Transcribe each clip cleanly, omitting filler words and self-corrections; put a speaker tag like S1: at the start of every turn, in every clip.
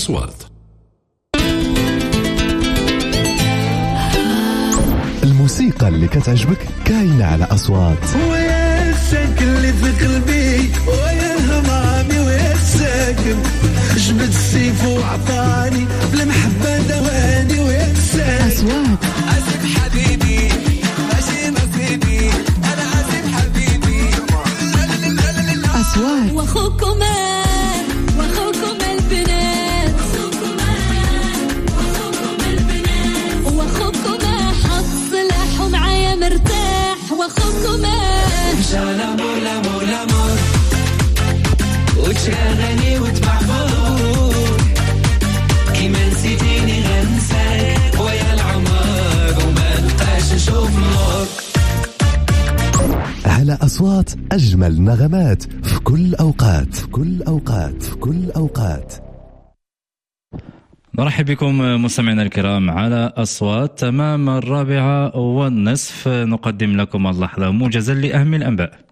S1: أصوات.
S2: الموسيقى اللي كتعجبك كاينة على أصوات.
S3: ويا الساكن اللي في قلبي ويا همامي ويا الساكن جبت السيف وعطاني بالمحبة دواني ويا الساكن
S4: أصوات.
S3: عازف حبيبي ماشي نصيبي أنا عازف حبيبي
S4: أصوات.
S5: وأخوكم البنات وأخوكم حط سلاح ومعايا مرتاح وأخوكم
S3: لامور لامور لامور وتشغلني وتمحفور كيما نسيتيني غنساك ويا العمر وما نبقاش نشوف نور.
S2: على أصوات أجمل نغمات في كل أوقات في كل أوقات في كل أوقات.
S6: مرحب بكم مستمعينا الكرام على أصوات. تمام 4:30 نقدم لكم اللحظة موجزا لأهم الأنباء.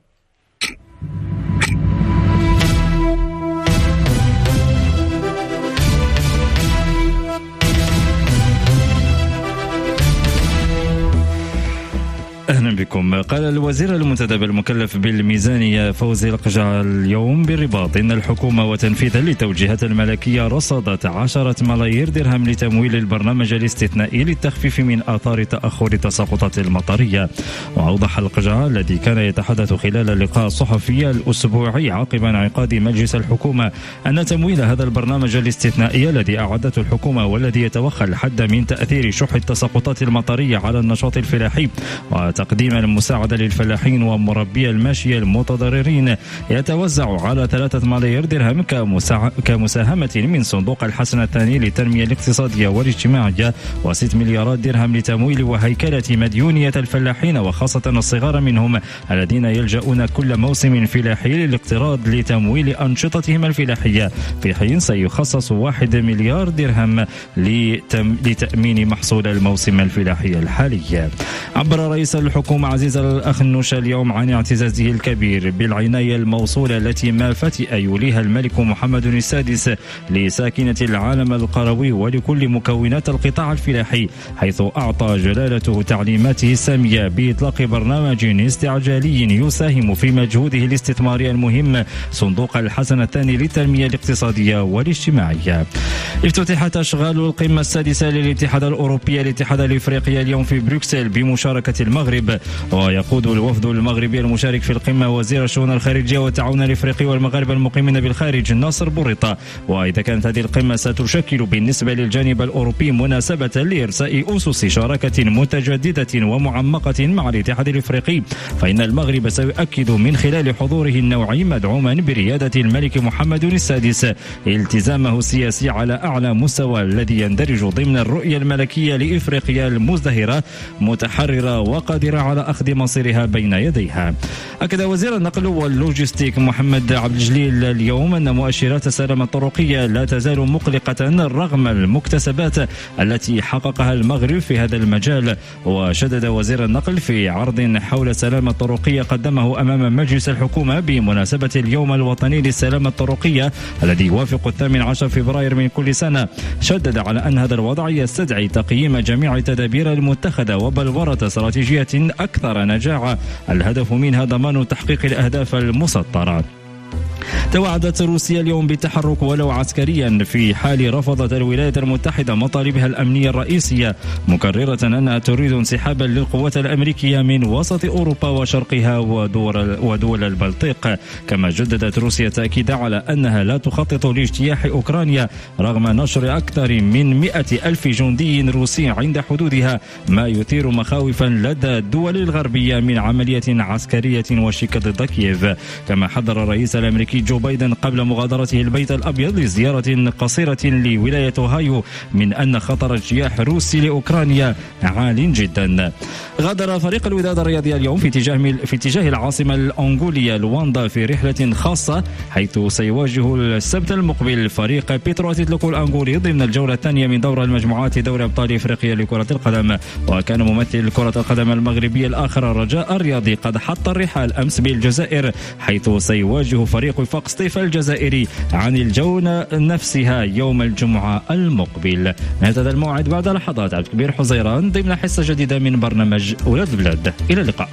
S6: أهلا بكم. قال الوزير المنتدب المكلف بالميزانية فوزي القجع اليوم بالرباط إن الحكومة وتنفيذا للتوجيهات الملكية رصدت 10 ملايير درهم لتمويل البرنامج الاستثنائي للتخفيف من آثار تأخر التساقطات المطرية. وأوضح القجع الذي كان يتحدث خلال اللقاء الصحفي الأسبوعي عقب انعقاد مجلس الحكومة أن تمويل هذا البرنامج الاستثنائي الذي أعدته الحكومة والذي يتوخى الحد من تأثير شح التساقطات المطرية على النشاط الفلاحي وتقديم المساعدة للفلاحين ومربي الماشية المتضررين يتوزع على 3 ملايير درهم كمساهمة من صندوق الحسن الثاني للتنمية الاقتصادية والاجتماعية و6 مليارات درهم لتمويل وهيكلة مديونية الفلاحين وخاصة الصغار منهم الذين يلجؤون كل موسم فلاحي للاقتراض لتمويل أنشطتهم الفلاحية، في حين سيخصص 1 مليار درهم لتأمين محصول الموسم الفلاحي الحالي. عبر رئيس الحكومة عزيز الأخنوش اليوم عن اعتزازه الكبير بالعناية الموصولة التي ما فتئ يوليها الملك محمد السادس لساكنة العالم القروي ولكل مكونات القطاع الفلاحي، حيث أعطى جلالته تعليماته السامية بإطلاق برنامج استعجالي يساهم في مجهوده الاستثماري المهم صندوق الحسن الثاني للتنمية الاقتصادية والاجتماعية. افتتحت أشغال القمة السادسة للاتحاد الأوروبي الاتحاد الإفريقي اليوم في بروكسل بمشاركة المغرب، ويقود الوفد المغربي المشارك في القمة وزير الشؤون الخارجية والتعاون الإفريقي والمغاربة المقيمين بالخارج ناصر بوريطة. وإذا كانت هذه القمة ستشكل بالنسبة للجانب الأوروبي مناسبة لإرساء أسس شراكة متجددة ومعمقة مع الاتحاد الإفريقي، فإن المغرب سيؤكد من خلال حضوره النوعي مدعوما بريادة الملك محمد السادس التزامه السياسي على أعلى مستوى الذي يندرج ضمن الرؤية الملكية لإفريقيا المزدهرة متحررة وقادرة على أخذ مصيرها بين يديها. أكد وزير النقل واللوجستيك محمد عبد الجليل اليوم أن مؤشرات السلامة الطرقية لا تزال مقلقة رغم المكتسبات التي حققها المغرب في هذا المجال. وشدد وزير النقل في عرض حول السلامة الطرقية قدمه أمام مجلس الحكومة بمناسبة اليوم الوطني للسلامة الطرقية الذي يوافق 18 فبراير من كل سنة، شدد على أن هذا الوضع يستدعي تقييم جميع التدابير المتخذة وبلورة استراتيجية أكثر نجاعة الهدف منها ضمان تحقيق الأهداف المسطرة. توعدت روسيا اليوم بالتحرك ولو عسكريا في حال رفضت الولايات المتحدة مطالبها الأمنية الرئيسية، مكررة أنها تريد انسحابا للقوات الأمريكية من وسط أوروبا وشرقها ودول البلطيق. كما جددت روسيا تأكيد على أنها لا تخطط لاجتياح أوكرانيا رغم نشر أكثر من 100,000 جندي روسي عند حدودها، ما يثير مخاوفا لدى الدول الغربية من عملية عسكرية وشيكة ضد كييف. كما حذر الرئيس الأمريكي جو بايدن قبل مغادرته البيت الأبيض لزيارة قصيرة لولاية أوهايو من أن خطر اجتياح روسي لأوكرانيا عال جدا. غادر فريق الوداد الرياضي اليوم في اتجاه العاصمة الأنغولية لواندا في رحلة خاصة، حيث سيواجه السبت المقبل فريق بيترو أتلتيكو الأنغولي ضمن الجولة الثانية من دور المجموعات دوري أبطال إفريقيا لكرة القدم. وكان ممثل كرة القدم المغربي الآخر الرجاء الرياضي قد حط الرحال أمس بالجزائر، حيث سيواجه فريق وفاق سطيفة الجزائري عن الجولة نفسها يوم الجمعة المقبل. هذا الموعد بعد لحظات. عبد الكبير حزيران ضمن حصة جديدة من برنامج ولاد البلاد. إلى اللقاء.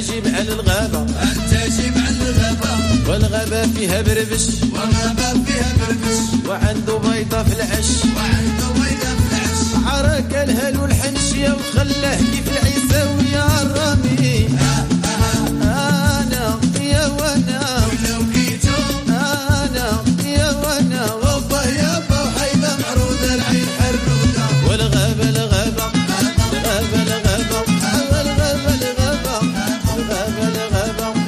S1: جي مع الغابة والغابة فيها بربش وعنده بيضة في العش عرك الهل والحنشية وخلاه كيف العيساوي يا الرامي أنا يا وانا أنا يا وانا وبا يابا وحيدة معروضة العين حرودة والغابة الغابة الغابة الغابة الغابة الغابة الغابة الغابة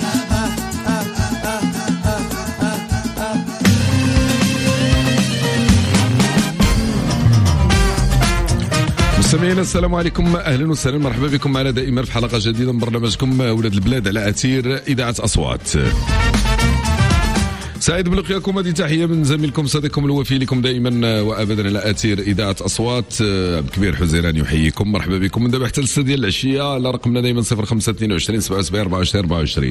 S4: مستمعينا السلام عليكم، اهلا وسهلا، مرحبا بكم معنا دائما في حلقه جديده من برنامجكم ولاد البلاد على اثير اذاعه اصوات. سعيد بلقياكم، هذه تحيه من زميلكم صديقكم الوفي لكم دائما وابدا على اثير اذاعه اصوات. عبد الكبير حزيران يحييكم، مرحبا بكم من دابا حتى ل6 ديال العشيه على رقمنا دائما 0522 77 24 24.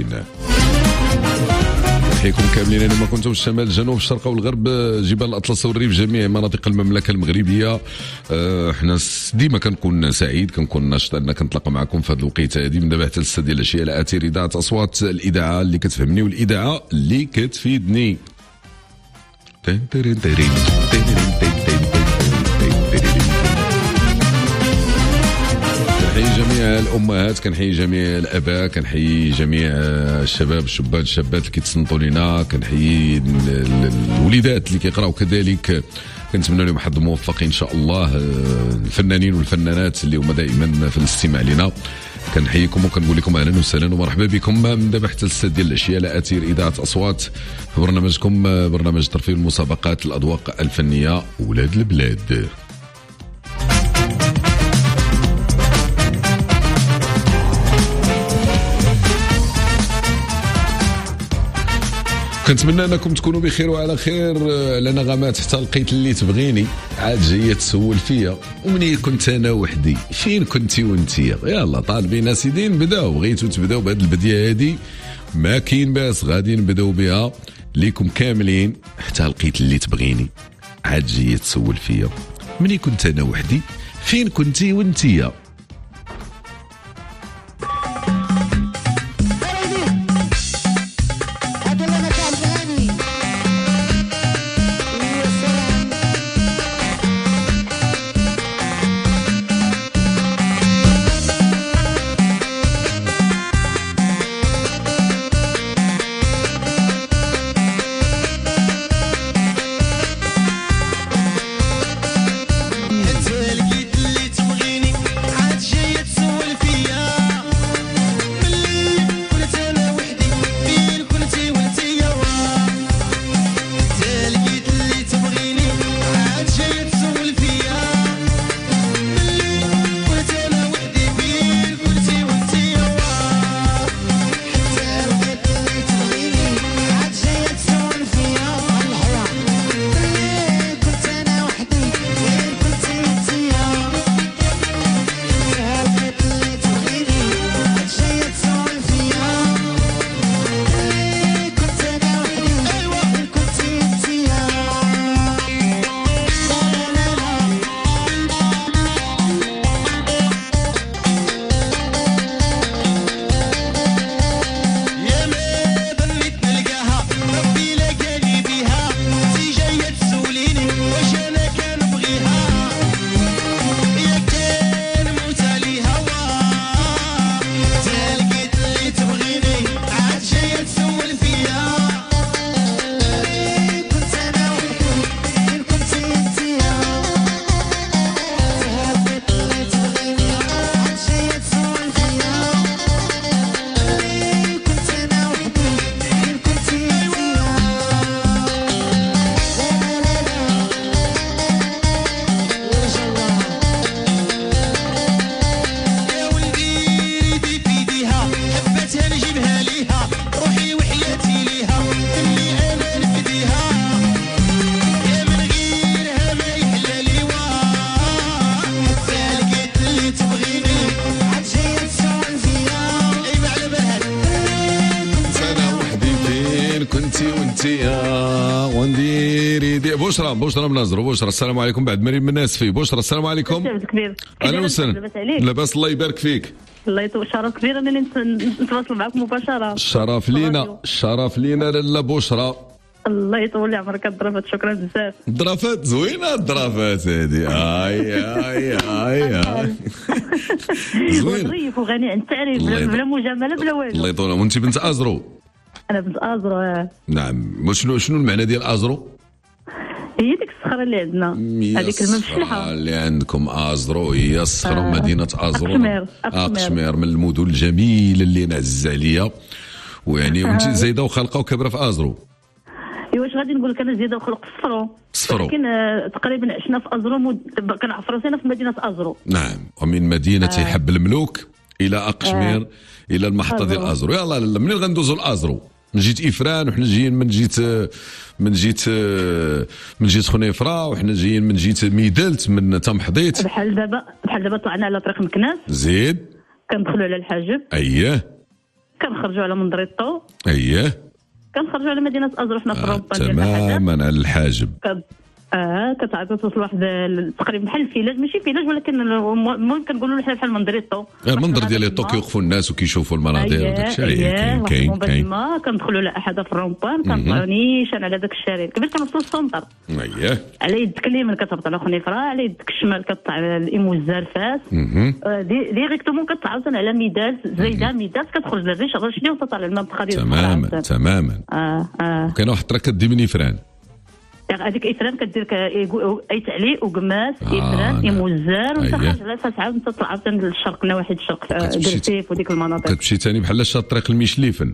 S4: نحييكم كاملين اينما كنتم، الشمال الجنوب الشرق والغرب، جبال الاطلس والريف، جميع مناطق المملكه المغربيه. احنا ديما كنكون سعيد، كنكون ناشط ان كنتلاقى معكم في هذه الوقيته هذه من دابا حتى ل6 ديال العشيه على اثير اذاعه اصوات، الاذاعه اللي كتفهمني والاذاعه اللي كتفيدني. كنحيي جميع الامهات، كنحيي جميع الاباء، كنحيي جميع الشباب الشبان الشابات اللي كيتصنتوا لينا، كنحيي الوليدات اللي كيقراو كذلك، كنتمنى لهم حظ موفق ان شاء الله. الفنانين والفنانات اللي هما دائما في الاستماع لنا كنحييكم وكنقول لكم اهلا وسهلا ومرحبا بكم من دابا حتى ل6 ديال العشيه على اثير اذاعه اصوات في برنامجكم، برنامج ترفيه المسابقات الاذواق الفنيه ولاد البلاد. كنتمنى انكم تكونوا بخير وعلى خير. لنا غامات حتى لقيت اللي تبغيني، عاد جايه تسول فيا ومني كنت انا وحدي، فين كنتي وانتيا؟ يلا طالبين سيدي نبداو، بغيتو تبداو بهذه البديه هذه ما كاين باس، غادي نبداو بها ليكم كاملين. حتى لقيت اللي تبغيني، عاد جايه تسول فيا مني كنت انا وحدي، فين كنتي وانتيا؟ بشرى من أزرو. بشرى السلام عليكم. بعد مريم من الناس فيه. بشرى السلام عليكم.
S7: كبير.
S4: أهلا وسهلا. لاباس الله يبارك فيك.
S7: الله يطول شرف كبير انني نتواصل معك مباشره.
S4: الشرف لينا لاله بشرى.
S7: الله يطول عمرك الظرافات. شكرا بزاف.
S4: الظرافات زوينه الظرافات هذه. اي زوين.
S7: ظريف وغني عن التعريف بلا مجامله بلا والو.
S4: الله يطول. وانت بنت ازرو؟
S7: انا بنت ازرو.
S4: نعم. شنو المعنى ديال ازرو؟
S7: هي ديك الصخره اللي عندنا، هذيك المفلحه
S4: اللي عندكم ازرو. هي الصخره مدينه ازرو.
S7: أقشمير
S4: من المدن الجميله اللي نعز عليا. ويعني وانت زايده وخالقه وكبره في ازرو.
S7: واش غادي نقول لك، انا زايده وخلق في صفرو. ولكن تقريبا عشنا في ازرو كنعرفوا راسنا في مدينه ازرو.
S4: نعم. ومن مدينه حب الملوك الى اقشمير الى المحطه ديال ازرو. يلا لا منين غندوزو لازرو؟ من جيت افران وحنا جايين من جيت خنيفره وحنا جايين من جيت ميدلت من تمحضيت.
S7: بحال دابا طلعنا على طريق مكناس.
S4: زيد.
S7: كندخلوا على الحاجب.
S4: اييه.
S7: كنخرجوا على منضريطو.
S4: اييه.
S7: كنخرجوا على مدينه ازرو حنا في الروبا
S4: ديال تماما على الحاجب.
S7: كتعطي توصل واحد تقريبا بحال الفيلاج، ماشي فيلاج ولكن المهم كنقولوا له حنا بحال منضريطو.
S4: المنظر ديال طو كيوقفوا الناس وكيشوفوا المناظر وداك الشيء. كاين
S7: كندخلوا لاحد في الرومبان كنطلعوا نيشان على داك الشارع كبير كنوصلوا للسونتر.
S4: اييه.
S7: على يدك اليمين كتهبط على خنيفره، على يدك الشمال كطلع على الإيموزار فاس. ديريكتومون كتطلع عاوتاني على ميداس زايده ميداس كتخرج للريش الرشدي وتطلع على المنطقه ديال
S4: تماما. وكاين واحد الطريق كدي من افران.
S7: هذيك افران كدير اي تعليق وقماس افران ايموزار وانت خارج على اساس عاود تطلع عاوتاني للشرق نواحي الشرق درسيف وديك المناطق.
S4: كتمشي ثاني بحال شاد طريق الميشليفن.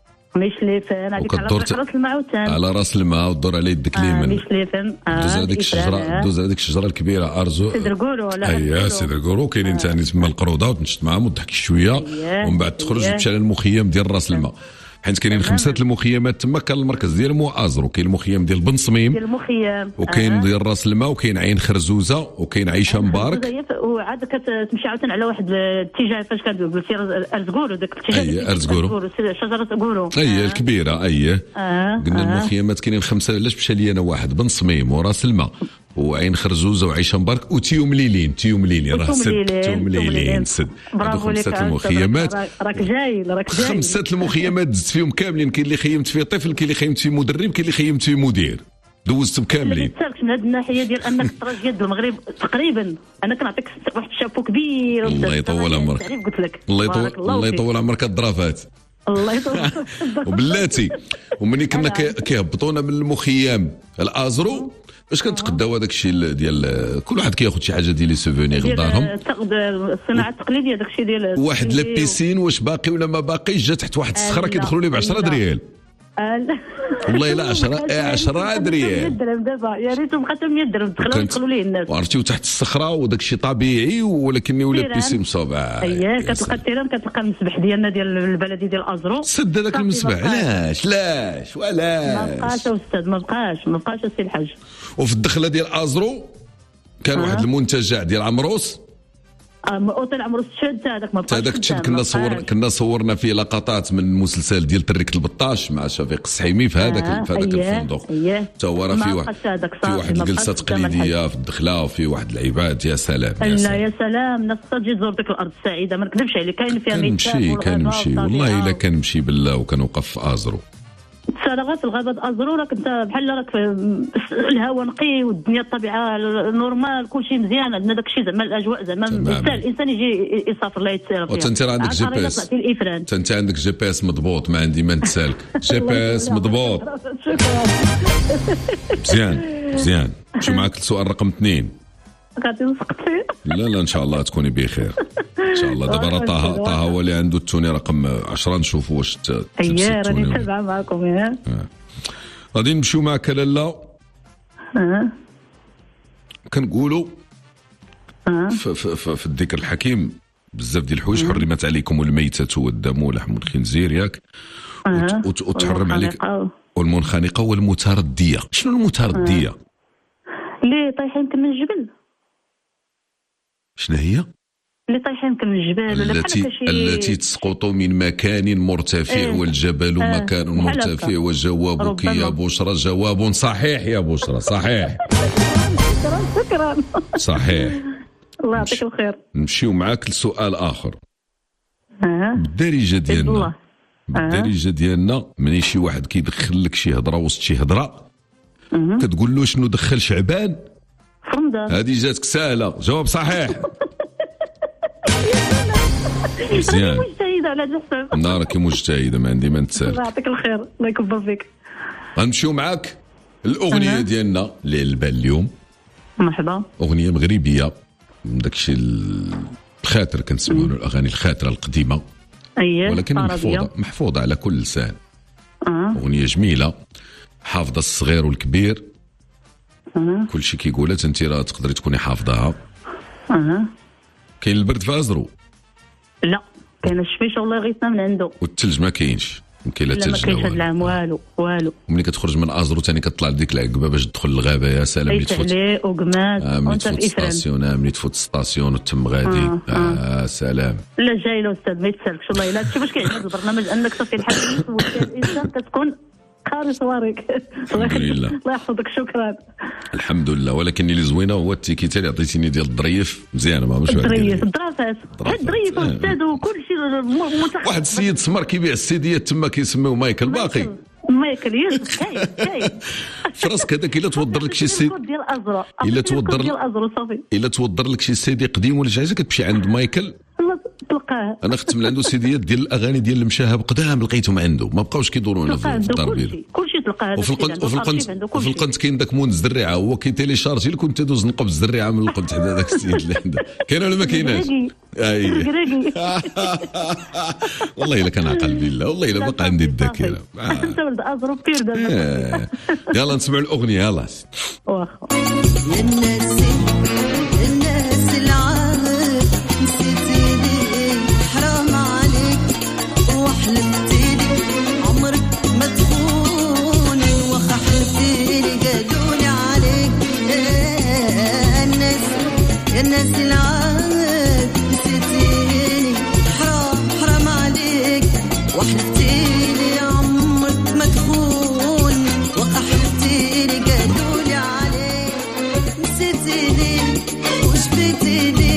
S7: هذيك على راس الماء عاوتاني.
S4: على راس الماء ودور على يدك اليمين.
S7: ميشليفن.
S4: دوز هذيك الشجره الكبيره ارزو.
S7: سيدر كورو.
S4: سيدر كورو. كاينين ثاني تما القروضه وتنشط معاهم وتضحك شويه ومن بعد تخرج وتمشي على المخيم ديال راس الماء. حيت كاينين 5 المخيمات تما. كان المركز ديال مو ازرو، كاين المخيم ديال بن صميم وكاين ديال راس الماء وكاين عين خرزوزه وكاين عيشه مبارك.
S7: وعاد كتمشي عاوتاني على واحد الاتجاه فاش قلتي ارزكورو داك الاتجاه.
S4: ارزكورو
S7: شجره كورو.
S4: الكبيره. قلنا المخيمات كاينين 5. علاش مشى لي انا واحد بن صميم وراس الماء وعين خرزوزه وعيشه مبارك وتيومليلين راه تيومليلين سد. هادو 5 المخيمات.
S7: راك جاي
S4: 5 المخيمات دزت فيهم كاملين. كاين اللي خيمت فيه طفل، كاين اللي خيمت فيه مدرب، كاين اللي خيمت فيه مدير. دوزتهم كاملين.
S7: من هذه الناحيه ديال انك تراجع يد المغرب تقريبا. انا كنعطيك واحد الشابو كبير.
S4: الله يطول عمرك.
S7: قلت لك
S4: الله يطول عمرك الظرافات.
S7: الله يطول.
S4: وبلاتي ومني كنا كيهبطونا من المخيم الازرو باش كنتقداو هذاك الشيء ديال كل واحد كياخذ شي حاجه ديال لي سوفونير لدارهم.
S7: الصناعه التقليديه داك الشيء ديال
S4: واحد لابيسين واش باقي ولا ما باقيش. جا تحت واحد الصخره كيدخلوا ليه ب 10 دريال. والله لا 10 دريال.
S7: دابا يا ريتهم بقات 100 درهم دخلوا ليه الناس.
S4: وعرفتي تحت الصخره وداك الشيء طبيعي ولكن ولا بيسين مصابع.
S7: كتلقى التيران كتلقى المسبح ديالنا ديال البلدي ديال ازرو.
S4: سد هذاك المسبح. علاش
S7: ما بقاش استاذ ما بقاش السي الحاج.
S4: وفي الدخله ديال ازرو كان واحد المنتجع ديال عمروس.
S7: اوتيل عمروس تشد هذاك ما بقاش.
S4: هذاك تشد كنا صورنا فيه لقطات من المسلسل ديال تركة البطاش مع شفيق السحيمي في هذاك الفندق. حتى هو راه في واحد الجلسه تقليديه في الدخله وفي واحد العباد. يا سلام
S7: يا سلام. الناس تجي تزور ديك الارض السعيده ما نكذبش عليك. كاين فيها
S4: كنمشي والله الا كنمشي بالله وكنوقف في ازرو.
S7: في الغابه ازرو راك انت بحال راك الهواء نقي والدنيا الطبيعه نورمال كلشي مزيان. عندنا داك الشيء زعما الاجواء زعما الانسان يجي يسافر لا يتسير فيها.
S4: وانت راه عندك جي بي اس. انت عندك جي بي اس مضبوط. ما عندي ما نتسالك. جي بي اس مضبوط. مزيان. شو معك السؤال رقم 2؟
S7: غادي نسقط فيه.
S4: لا ان شاء الله تكوني بخير ان شاء الله. دابا طه هو اللي عنده التوني رقم 10. نشوفوا واش
S7: راني متابعه معكم.
S4: غادي نمشيو معك لاله. كنقولوا في الذكر الحكيم بزاف ديال الحوايج. حرمت عليكم الميتة والدم ولحم الخنزير ياك وتحرم عليك والمنخنقه والمترديه. شنو
S7: اللي طايحين يمكن من الجبال ولا بحال
S4: التي تسقط من مكان مرتفع والجبل مكان مرتفع. وجوابك يا بشرى جواب صحيح يا بشرى، صحيح.
S7: شكرا.
S4: صحيح.
S7: الله يعطيك الخير.
S4: نمشيو معاك لسؤال اخر. بالدارجه ديالنا بالدارجه ديالنا ملي شي واحد كيدخل لك شي هضره وسط شي هضره كتقول له شنو دخل شعبان
S7: في رمضان.
S4: هذه جاتك سهله، جواب صحيح. مزيان.
S7: مجتهده على هذا الحساب.
S4: نارك مجتهده، ما عندي ما نتسال.
S7: الله يعطيك الخير، الله يكبر فيك.
S4: غنمشيو معاك الاغنيه ديالنا اللي البال اليوم.
S7: مرحبا.
S4: اغنيه مغربيه من داكشي الخاطر، كنسميو الاغاني الخاطره القديمه.
S7: اييه.
S4: ولكن محفوظه على كل لسان. اغنيه جميله حافظه الصغير والكبير. كل شيء كيقولها انت راه تقدري تكوني حافظاها. كاين البرد في ازرو؟
S7: لا، كاين الشفيشه والله غيثنا من عنده.
S4: والثلج ما كاينش؟ يمكن لا
S7: لا، ما كاينش هذا العام والو.
S4: وملي كتخرج من ازرو ثاني كطلع لديك العقبه باش تدخل للغابه. يا سلام ملي تفوت
S7: وقماس
S4: ملي تفوت ستاسيون. ملي تفوت ستاسيون وتم غادي. سلام.
S7: لا جاي له استاذ ما يتسالكش والله. لا شوف واش كاين هذا البرنامج انك تصفي الحديث والانسان كتكون خارج صواريك.
S4: الحمد لله.
S7: الله يحفظك. شكرا.
S4: الحمد لله. ولكن اللي زوينه هو التيكيتا اللي عطيتيني ديال الظريف مزيانه. ما مش
S7: الظريف الدراسات الظريف استاذ وكل شيء متحف.
S4: واحد السيد سمر كيبيع السيديات تما كيسميوه مايكل باقي.
S7: مايكل كاين
S4: فراسك هذاك الا توضر لك شي سيدي الا توضر لك شي سيدي قديم ولا شي حاجه كتمشي عند مايكل
S7: تلقاه.
S4: انا خدت من عنده سيديات ديال الاغاني ديال المشاهب قدام لقيتهم عنده، ما بقاوش كيدوروا هنا في الدار البيضاء.
S7: كلشي تلقاه.
S4: وفي القنت كاين داك مون الزريعه هو كيتيليشارجي لك وانت دوز نقب الزريعه من القنت حدا داك السيد اللي عنده. كاين ولا ما كايناش؟ والله الا كان عقل بالله، والله الا بقى عندي الذاكره.
S7: انت ولد ازرو بير.
S4: يلا نسمعوا الاغنيه. يلا
S5: واخا. الناس العالم نسيتيني حرام عليك وحلفتيني عمرك ما تخوني واخا حلفتيني قالولي عليك. الناس العالم نسيتيني حرام عليك وحلفتيني عمرك ما تخوني واخا حلفتيني قالولي عليك. نسيتيني وجبتيني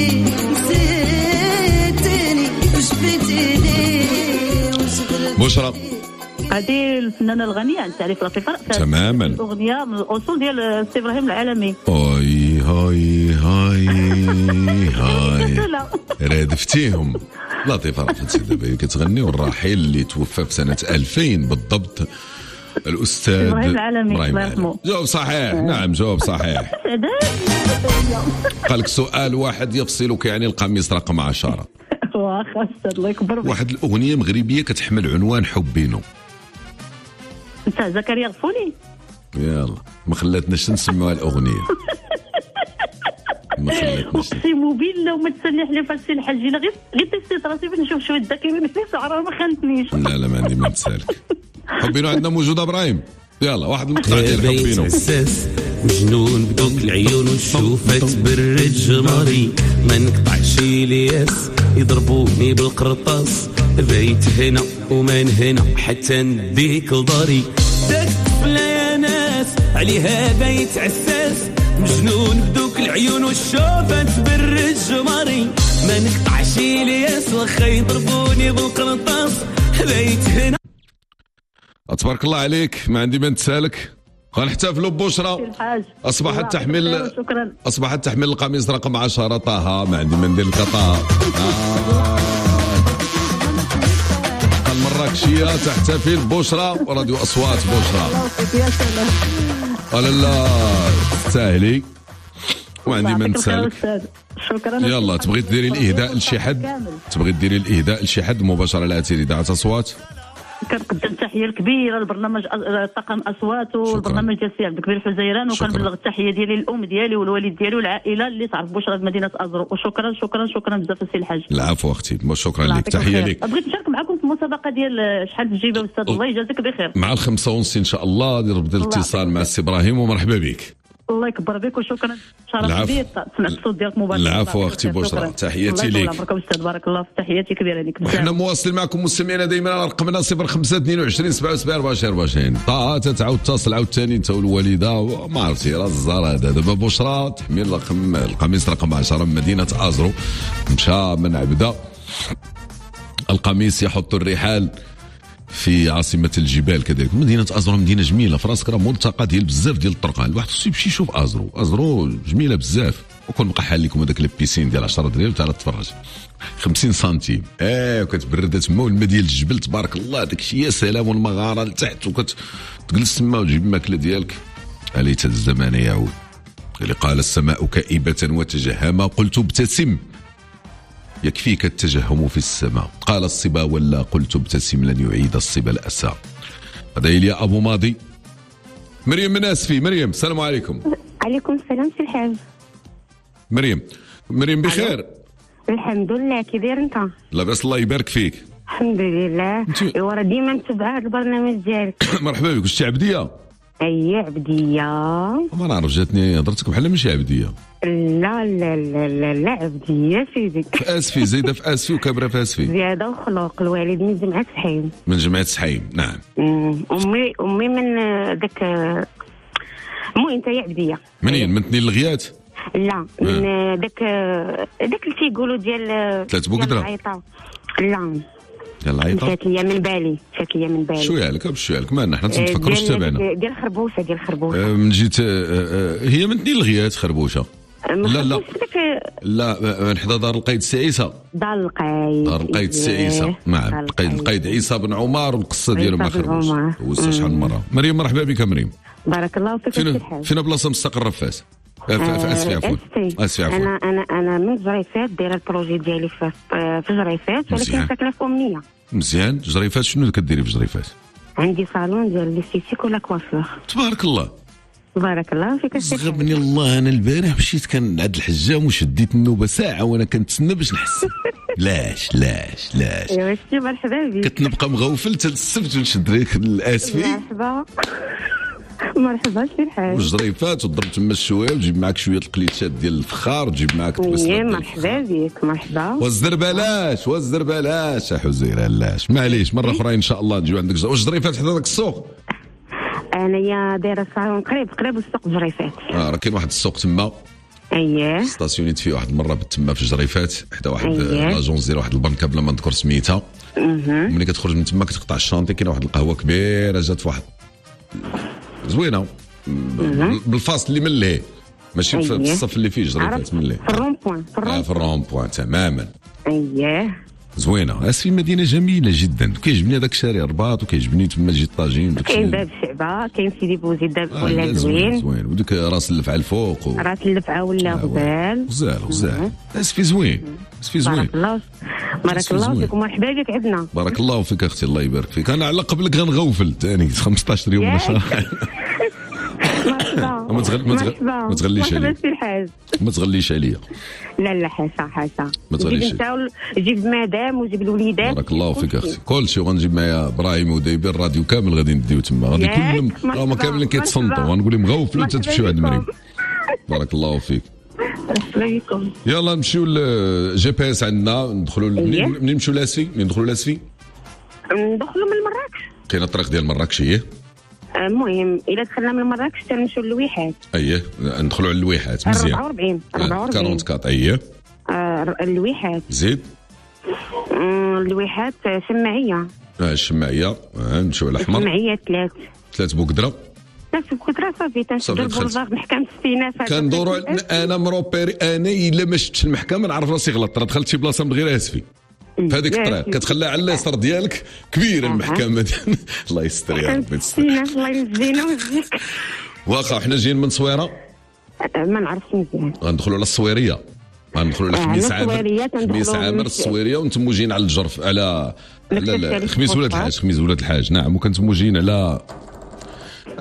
S5: نسيتيني وجبتيني
S4: بشرى.
S7: هذه الفنانه الغنيه انت تعرف لطيفه
S4: تماما.
S7: الاغنيه من الاصول ديال سي ابراهيم العالمي.
S4: هاي هاي هاي هاي رادفتيهم. لطيفه راه دابا كتغني. والراحل اللي توفى في سنه 2000 بالضبط الاستاذ
S7: ابراهيم العالمي الله يرحمه.
S4: جواب صحيح. نعم جواب صحيح. قال لك سؤال واحد يفصلك يعني القميص رقم 10.
S7: واخا استاذ الله يكبر فيك.
S4: واحد الاغنيه مغربيه كتحمل عنوان حبينو.
S7: انت زكريا غفولي.
S4: يلا ما خلاتناش نسمعوا الاغنيه. ما خلاتناش.
S7: اقسم بالله وما تسنح لي فاش سي الحاج. انا غير تيستيت راسي باش نشوف شويه الذاكره في سعره ما خانتنيش.
S4: لا ما عندي ما نسالك. حبينو عندنا موجوده ابراهيم. يلا واحد المقطع ديال حبينو.
S8: حساس مجنون بدوك العيون ونشوفها تبرد جماري ما نقطعش الياس يضربوني بالقرطاس بيت هنا ومن هنا حتى نديك لداري. داك الطفله يا ناس عليها بيت عساس مجنون بدوك العيون والشوفه تبرد جماري ما نقطعش الياس واخا يضربوني بالقرطاس بيت هنا.
S4: تبارك الله عليك. ما عندي ما نتسالك. غنحتفلوا ببشرى. اصبحت تحمل القميص رقم 10. طه ما عندي ما ندير لك طه. المراكشيه تحتفل ببشرى وراديو اصوات بشرى. لا تستاهلي. وعندي ما نتسالك.
S7: شكرا.
S4: يلا تبغي ديري الاهداء لشي حد مباشره على اثير اذاعه اصوات.
S7: كنقدم تحيه الكبيره للبرنامج طاقم اصوات والبرنامج ديال السي عبد الكبير الحزيران. وكنبلغ التحيه ديالي للام ديالي والوالد ديالي والعائله اللي تعرف بشرى مدينه ازرو. وشكرا بزاف السي الحاج.
S4: العفو اختي. شكرا لك. تحيه لك.
S7: بغيت نشارك معكم في المسابقه ديال شحال تجيبها استاذ. الله يجازيك بخير.
S4: مع 5:30 ان شاء الله. دير الاتصال مع السي ابراهيم ومرحبا بك.
S7: الله يكبر بك وشكرا. شرف لي سمعت الصوت ديالك مباشره.
S4: العفو اختي بشرى، تحياتي ليك.
S7: بارك الله، تحياتي كبيره لك بزاف.
S4: وحنا مواصلين معكم مستمعينا دائما على رقمنا 0522 77 24. طه تعاود تتصل عاوتاني انت والوالده، ما عرفتي راه الزهر هذا دابا بشرى تحميل القميص رقم 10 من مدينه ازرو، مشى من عبده القميص يحط الرحال في عاصمة الجبال. كذلك مدينة أزرو مدينة جميلة، في راسك راه ملتقى ديال بزاف ديال الطرقان، الواحد خصو يمشي يشوف أزرو جميلة بزاف. وكون بقى حال لكم هذاك البيسين ديال 10 درهم تعال تفرج 50 سنتيم وكتبرد تما، والماء ديال الجبل تبارك الله داك الشيء يا سلام، والمغارة لتحت وكتجلس تما وتجيب الماكلة ديالك. أليت الزمان يعود اللي قال السماء كئيبة وتجهما قلت ابتسم يكفيك التجهم في السماء، قال الصبا ولا قلت ابتسم لن يعيد الصبا الأسى. هذا يا أبو ماضي. مريم من أسفي. مريم السلام عليكم.
S9: عليكم السلام سي الحاج. مريم بخير؟ الحمد لله، كي داير انت؟
S4: لاباس الله يبارك فيك.
S9: الحمد لله. ايوا راه ديما نتبع هذا البرنامج ديالك.
S4: مرحبا بك. واش عبدية؟
S9: اي عبدية.
S4: ما نعرف، جاتني هضرتك بحال ماشي عبدية.
S9: لا لا لا لا لا عبدية سيدي.
S4: في اسفي، زايده في اسفي وكابره في اسفي.
S9: زياده وخلوق. الوالد من جمعة سحيم.
S4: من جمعة سحيم، نعم.
S9: امي من داك انت يا عبدية.
S4: منين؟ من تنين الغيات؟
S9: لا من داك اللي تيقولوا ديال
S4: 3 بوكدرة.
S9: لا
S4: يلا عيطة.
S9: جات ليا من بالي.
S4: شويه عليك مالنا حنا تنفكروا في تابعنا.
S9: ديال خربوشه.
S4: من جيت هي من تنين الغيات خربوشه. لا من حدا دار القايد السعيسه.
S9: دار القايد
S4: السعيسه، نعم. القايد عيسى بن عمر، والقصه ديالو ما خربوش. وصل شحال من مره. مريم مرحبا بك مريم.
S9: بارك الله فيك.
S4: فين بلاصه مستقره في فاس؟ في اسفي عفوا.
S9: انا من جريفات دايره البروجي ديالي في جريفات، ولكن ساكنه في امنيه.
S4: مزيان. جريفات شنو كديري في جريفات؟
S9: عندي صالون ديال ليستيتيك ولا كوافور.
S4: تبارك الله.
S9: بارك الله فيك.
S4: زغبني الله. انا البارح مشيت كان عند الحجام وشديت النوبه ساعه وانا كنتسنى باش نحس. لاش
S9: ايوا شتي مرحبا بك.
S4: كنت نبقى مغوفل حتى السبت ونشد ليك الاسفي.
S9: مرحبا سي الحاج.
S4: وجريفات وضرب تما الشويه وتجيب معك شويه القليتشات ديال الفخار وتجيب معك
S9: البصله. مرحبا بك. مرحبا.
S4: والزربلاش يا حزيره. لاش معليش مره اخرى ان شاء الله نجيو عندك. واش جريفات حدا داك السوق؟
S9: انايا دايره الصالون قريب السوق جريفات.
S4: راه كاين واحد السوق تما.
S9: اييه.
S4: ستاسيونيت فيه واحد المره تما في جريفات حدا واحد لاجونس ديال واحد البنكه بلا ما نذكر سميتها. ملي كتخرج من تما كتقطع الشانطي كاين واحد القهوه كبيره جات في واحد زوينه بالفاصل اللي من ليه، ماشي في الصف اللي فيه جريفات، من ليه
S9: في الرون
S4: بوين تماما.
S9: اييه
S4: زوينه. اسفي مدينه جميله جدا. كيعجبني هذاك الشارع الرباط، وكيعجبني تما جي الطاجين.
S9: كاين باب الشعبه، كاين سيدي بوزيد داب ولا زوين.
S4: وديك راس اللفعه الفوق
S9: راس اللفعه ولا
S4: غزال. اسفي زوين.
S9: بارك الله فيك. مرحبا بك عندنا.
S4: بارك الله فيك اختي الله يبارك فيك. انا على قبلك غنغوفل ثاني 15 يوم ولا شهر. ما تغليش عليا. ما تغليش عليا.
S9: لا حاشا.
S4: ما تغليش.
S9: جيب مدام وجيب الوليدات.
S4: بارك الله فيك اختي. كلشي غنجيب معايا ابراهيم ودايبين الراديو كامل غادي نديو تما. غادي كلهم راهم كاملين كيتصنتوا. غنقول لهم غوفلوا حتى تمشيو عند مريم. بارك الله فيك.
S9: عليكم.
S4: يلا نمشيو للجي بي اس عندنا. ندخلوا منين نمشيو لاسفي؟ ندخلوا من
S9: مراكش.
S4: كاين الطريق ديال مراكش هي.
S9: المهم الا دخلنا من مراكش تنمشيو للواحات.
S4: اييه ندخلوا على الواحات. مزيان.
S9: 44
S4: 44. اييه.
S9: الواحات.
S4: زيد.
S9: الواحات شماعيه.
S4: الشماعيه. نمشيو على الاحمر.
S9: الشماعيه
S4: 3 بوكدره.
S9: صافي تنشدوا البولفار محكمة السيناف.
S4: كندوروا انا مروبيري. انا الا ما شفتش المحكمه نعرف راسي غلط. راه دخلت شي بلاصه من غير اسفي في هذيك الطريق كتخليها على اليسار ديالك كبيره المحكمه. الله يستر يا ربي يستر.
S9: الله ينجينا ويجزيك.
S4: واخا حنا جايين من صويره
S9: ما نعرفش مزيان.
S4: غندخلوا على الصويريه. غندخلوا على خميس عامر الصويريه ونتمو جايين على الجرف على خميس ولاد الحاج. نعم وكنتمو جايين على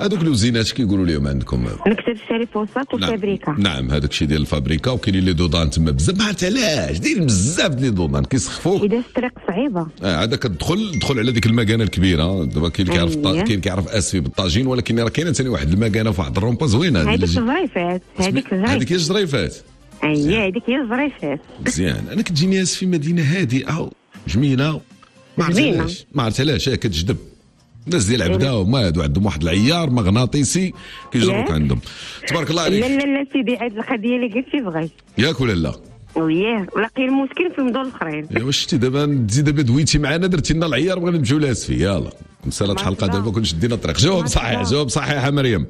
S4: هذوك الوزينات كيقولوا لهم عندكم
S9: نكتب الشاري فوسط وفابريكا.
S4: نعم هذاك الشيء ديال الفابريكا. وكاينين لي دودان تما بزاف، ما عرفت علاش دايرين بزاف لي دودان كيسخفوك
S9: اذا الطريق صعيبه.
S4: هذا كتدخل على ديك المكانه الكبيره. دابا كاين اللي كاين كيعرف اسفي بالطاجين، ولكن راه كاينه ثاني واحد المكانه في واحد الرومبا زوينه.
S9: هذيك الجريفات. هذيك
S4: هي الجريفات.
S9: اييه هذيك هي الجريفات.
S4: مزيان. انا كتجيني ناس في مدينه هادئه جميله، ما عرفت علاش كتجذب الناس ديال عبده، وما هادو عندهم واحد العيار مغناطيسي كيجروك عندهم. تبارك الله عليك.
S9: لا سيدي، هاد القضيه اللي قلتي بغيت
S4: ياك ولا لا؟
S9: وياه ولاقي المشكل في المدن الاخرين.
S4: واش شتي دابا دويتي معنا درتي لنا العيار بغينا نمشيو لاسفي. يلا مساله الحلقه دابا كون شدينا الطريق. جواب صحيح مريم.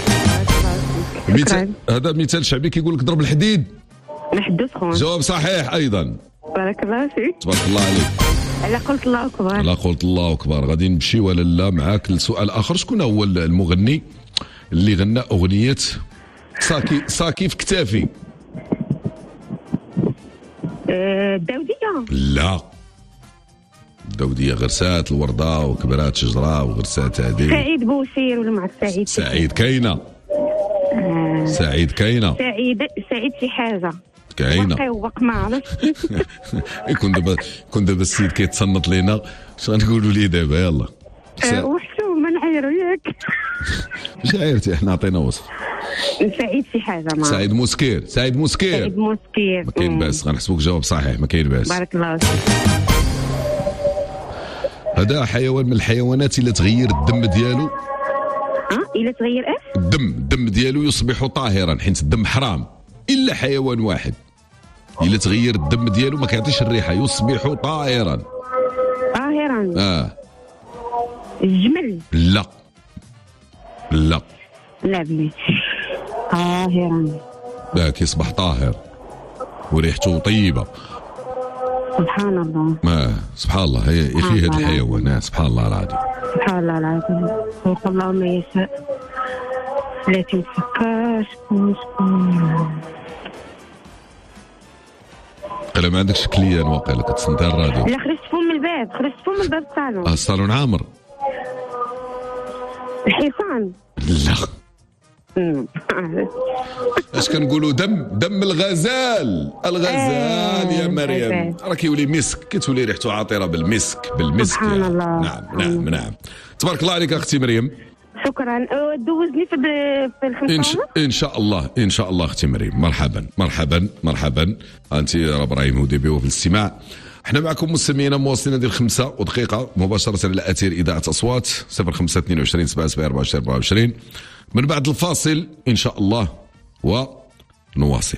S4: هذا مثال شعبي كيقول لك ضرب الحديد
S9: محدو سخون.
S4: جواب صحيح ايضا.
S9: بارك الله فيك.
S4: تبارك الله عليك.
S9: لا قلت الله اكبر.
S4: لا قلت الله اكبر. غادي نمشي ولا لا معاك لسؤال اخر. شكون هو المغني اللي غنى اغنيه ساكي في كتافي؟
S9: الداوديه.
S4: لا الداوديه غرسات الورده وكبرات شجره وغرسات هذه.
S9: سعيد بوسير ولا مع
S4: سعيد كاينه. سعيد كاينه.
S9: سعيد شي حاجه
S4: كاينه.
S9: وباق ما عرفتش.
S4: كون دابا السيد كيتصنت لينا، اش غنقولوا ليه دابا؟ يلا
S9: وحشو ما نعيروا ياك.
S4: اش عايرتي؟ احنا عطينا وصف.
S9: سعيد شي حاجه ما.
S4: سعيد موسكير.
S9: ما
S4: كاين باس، غنحسبوك جواب صحيح. ما كاين باس.
S9: بارك الله فيك.
S4: هذا حيوان من الحيوانات اللي تغير الدم ديالو.
S9: إلا تغير ايش؟
S4: الدم ديالو يصبح طاهرا، حيت الدم حرام. الا حيوان واحد إلا تغير الدم ديالو ما كيعطيش الريحه، يصبح طاهرا.
S9: الجمل.
S4: لا
S9: بلي طاهرا.
S4: كيصبح طاهر وريحته طيبه.
S9: سبحان الله.
S4: سبحان الله. يا اخي هذا الحيوان سبحان الله العظيم.
S9: سبحان الله العظيم. خلق الله ما يشاء. لا تنفكرش
S4: قال ما عندكش كليان واقيلا كتصنتي الراديو.
S9: لا خرجت فم الباب الصالون.
S4: الصالون عامر.
S9: الحصان.
S4: لا اش كنقولوا؟ دم الغزال يا مريم. راه كيولي مسك، كتولي ريحته عطيره بالمسك
S9: سبحان الله.
S4: نعم. تبارك الله عليك اختي مريم.
S9: شكرا. دوزني في الخمسة.
S4: ان شاء الله اختي مريم. مرحبا. انت راه ابراهيم وديبيو في الاستماع. احنا معكم مستمعينا مواصلين ديال 5 دقيقة مباشرة على اثير اذاعة اصوات 0522 77 24 24. من بعد الفاصل ان شاء الله ونواصل.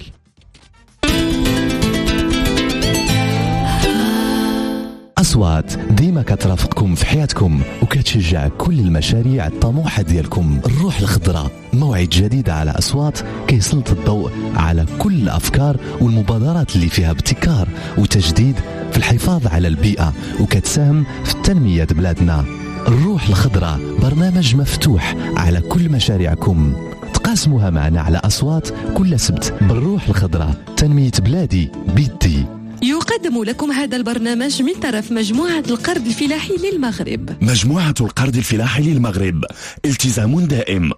S2: أصوات ديما كترافقكم في حياتكم وكتشجع كل المشاريع الطموحة ديالكم. الروح الخضراء موعد جديد على أصوات كيسلط الضوء على كل الأفكار والمبادرات اللي فيها ابتكار وتجديد في الحفاظ على البيئة وكتساهم في التنمية بلادنا. الروح الخضراء برنامج مفتوح على كل مشاريعكم، تقاسموها معنا على أصوات كل سبت. بالروح الخضراء تنمية بلادي بيدي.
S10: يقدم لكم هذا البرنامج من طرف مجموعة القرض الفلاحي للمغرب.
S2: مجموعة القرض الفلاحي للمغرب، التزام دائم.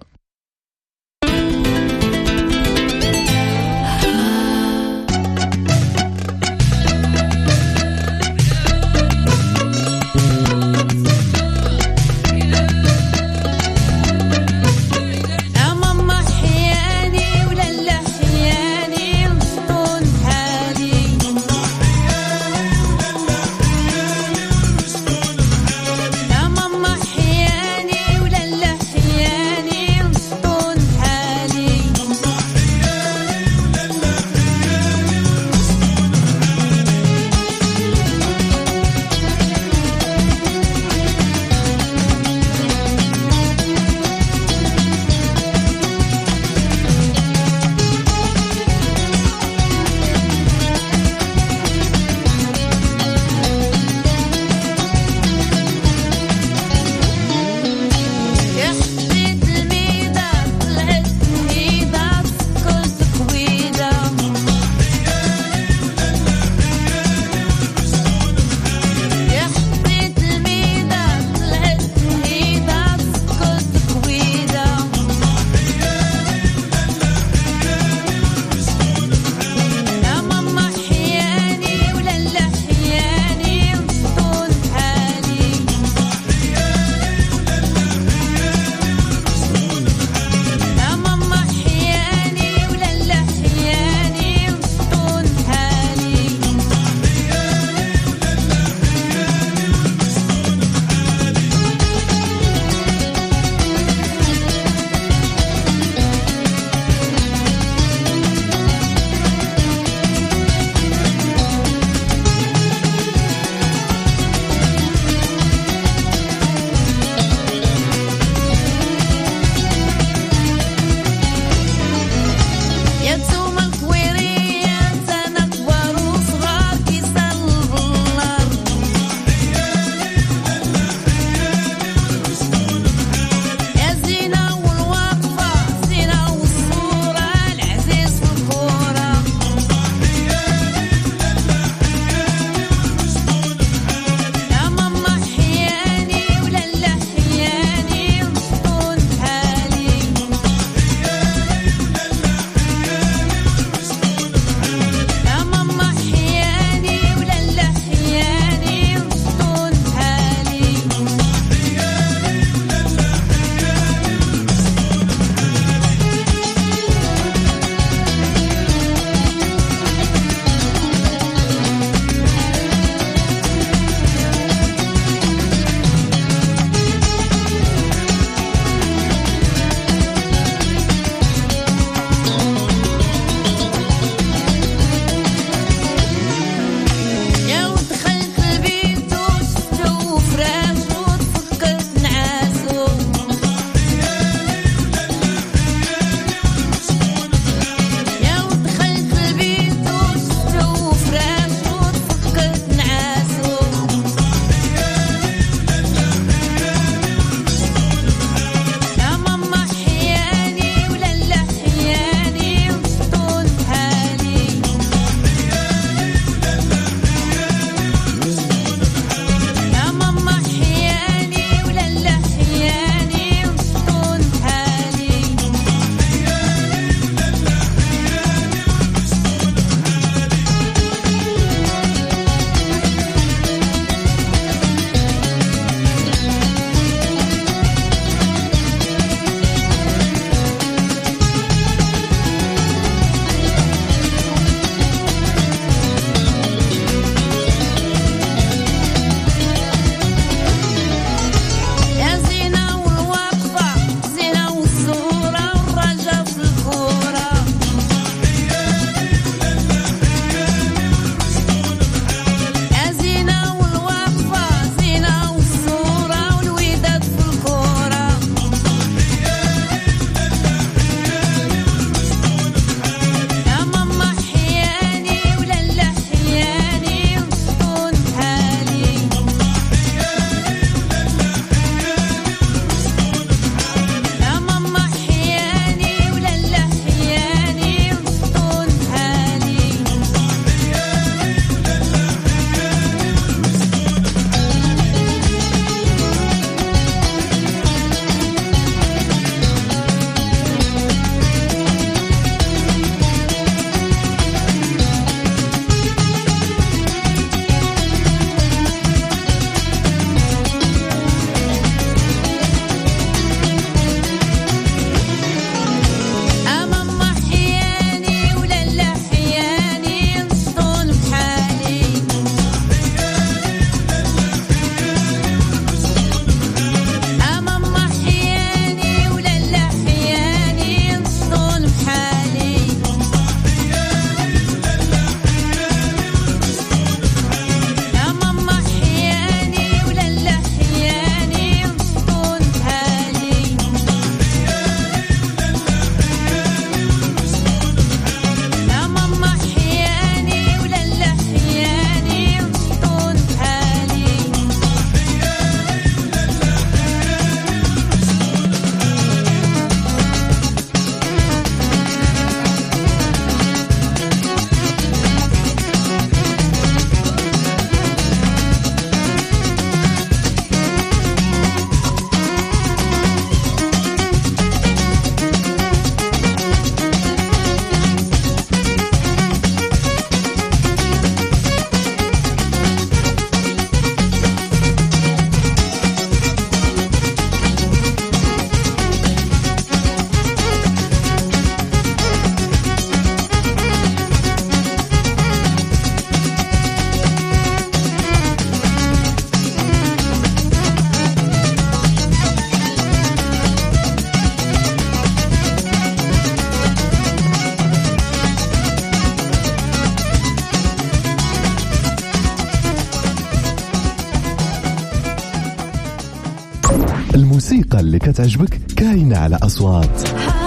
S2: الموسيقى اللي كتعجبك كاينة على أصوات.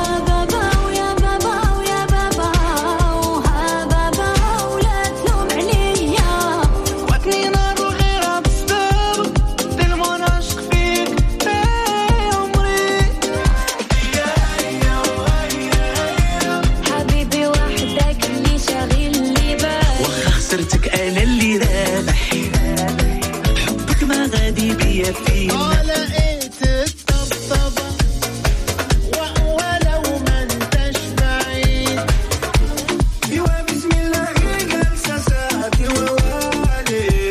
S3: خسرتك انا اللي رابح حبك ما غادي بيا فينا لقيت الطبطبة ولو ما انتش بعيد ايوا بسم الله جالسة ساعتي ووالي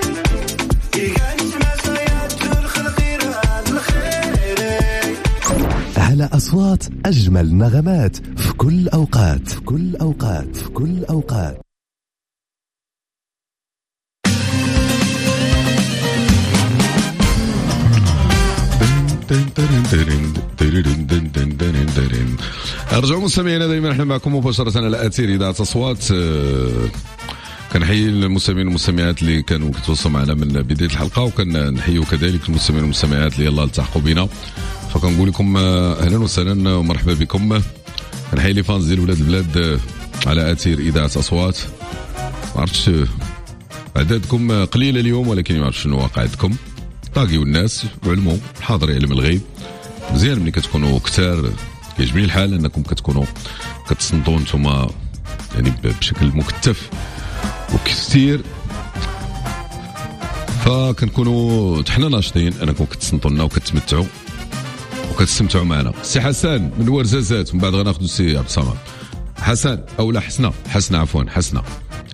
S3: جالس مسايات الخير هذا الخير
S2: على أصوات أجمل نغمات في كل أوقات في كل أوقات في كل أوقات.
S4: رجعوا مستمعينا دائما احنا معكم مباشرة على أثير إذاعة أصوات. كنحيي المستمعين والمستمعات اللي كانوا كيتواصلوا معنا من بداية الحلقة، وكنحييو كذلك المستمعين والمستمعات اللي يلاه التحقوا بنا. فكنقول لكم أهلا وسهلا ومرحبا بكم. كنحيي لي فانز ديال ولاد البلاد على أثير إذاعة أصوات. ما عرفتش أعدادكم قليلة اليوم، ولكن ما عرفتش شنو واقع عندكم. طاقيوا الناس وعلموا الحاضر يعلم الغيب. مزيان ملي كتكونوا كثار، كيعجبني الحال انكم كتكونوا كتصنتوا نتوما يعني بشكل مكثف وكثير، فكنكونوا حنا ناشطين انكم كتصنتوا لنا وكتمتعوا وكتستمتعوا معنا. سي حسن من ورزازات، من بعد غناخذوا سي عبد الصمد. حسن او لا حسنه عفوا حسنه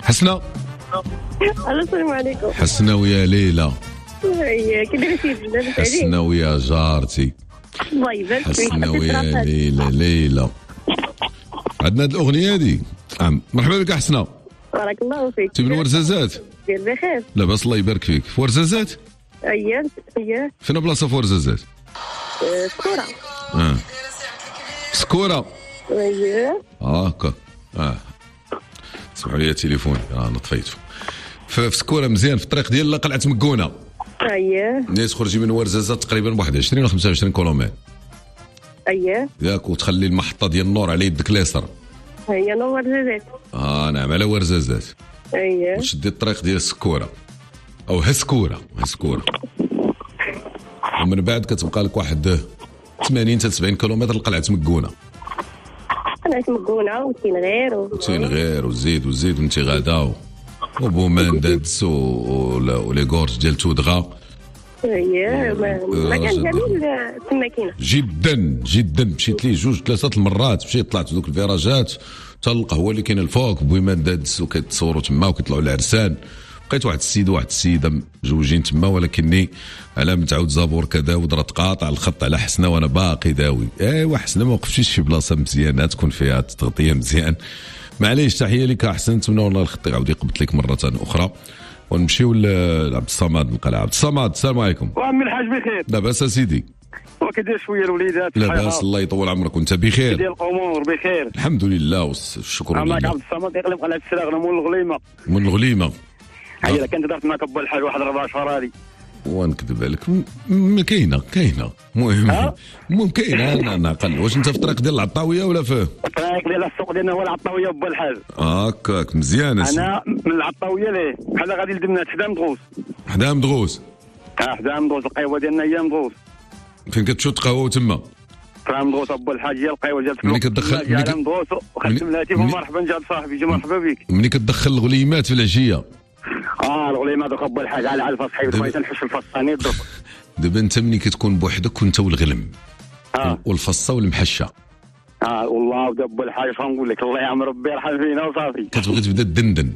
S11: السلام عليكم.
S4: حسنه ويا ليلى
S11: كي درتي لاباس عليك؟
S4: حسنه ويا جارتي
S11: الله يبارك فيك.
S4: حسنه ويا ليلى عندنا هاد الاغنيه هادي. مرحبا بك حسنه.
S11: بارك الله فيك.
S4: انت من ورزازات؟
S11: بخير
S4: لاباس الله يبارك فيك. في ورزازات؟
S11: اييه.
S4: فين بلاصه في ورزازات؟
S11: سكوره.
S4: سكوره.
S11: اييه
S4: هكا. سمعوا لي تليفوني انا طفيته. في سكوره مزيان في الطريق ديال قلعه مكونه.
S11: اييه.
S4: ناس خرجي من ورزازات تقريبا بواحد 20 ولا 25 كيلومتر.
S11: اييه.
S4: ياك وتخلي المحطه ديال النور على يدك اليسار.
S11: هي نور ورزازات.
S4: نعم على ورزازات.
S11: اييه.
S4: وشدي الطريق ديال السكوره او هسكوره. ومن بعد كتبقى لك واحد 80 حتى 70 كيلومتر لقلعه مكونه.
S11: قلعه مكونه
S4: وتينغير وزيد وانت غادا وبومان دادس ولي غورج ديال تودغا.
S11: اييه مكان جميل تماكينه
S4: جدا. مشيت ليه 2-3 المرات، مشيت طلعت ذوك الفيراجات حتى القهوه اللي كاينه الفوق بومان دادس وكيتصوروا تما وكيطلعوا العرسان. بقيت واحد السيد وواحد السيده مزوجين تما، ولكني على متعود زابور كذا ودرت قاطع الخط على حسنه وانا باقي داوي. ايوا حسنه ما وقفتيش في بلاصه مزيانه تكون فيها تغطيه مزيان. معليش تحيه لك احسن، نتمنى والله الخط يعاود يقبط لك مره اخرى. ونمشيو لعبد الصمد القلعه. عبد الصمد السلام عليكم.
S12: وعمي الحاج بخير؟
S4: لاباس اسيدي؟
S12: وكدير شويه الوليدات؟
S4: لاباس الله يطول عمرك وانت بخير؟
S12: ديال الامور بخير
S4: الحمد لله والشكر لله.
S12: معك عبد الصمد يقلب قلعه السلاغ من الغليمه. هيا كنت درت معك ابو الحاج واحد 4 شهور هذه
S4: ونكذب عليك. كاينه المهم كاينه. انا اقل. واش انت في الطريق ديال العطاويه ولا في
S12: الطريق ديال السوق ديالنا هو العطاويه ابو الحاج؟
S4: هكاك مزيان.
S12: انا من العطاويه ليه بحال غادي لدمنات
S4: حدا مدغوس.
S12: حدا مدغوس القهوه ديالنا هي مدغوس.
S4: فين كتشوت قهوه تما؟
S12: مدغوس ابو الحاج هي القهوه ديال
S4: ملي كتدخل
S12: مدغوس وخدت ملاتي مرحبا جاب صاحبي جي مرحبا بك.
S4: ملي كتدخل الغليمات في العشيه
S12: الغليمات دوك ابو الحاج على الفاس حيد بغيت نحش الفصاني الضرب.
S4: دابا انت ملي كتكون بوحدك وانت والغلم والفصه والمحشه.
S12: والله ابو الحاج غنقول لك الله يعمر ربي يرحم فينا وصافي.
S4: كتبغي تبدا تدندن.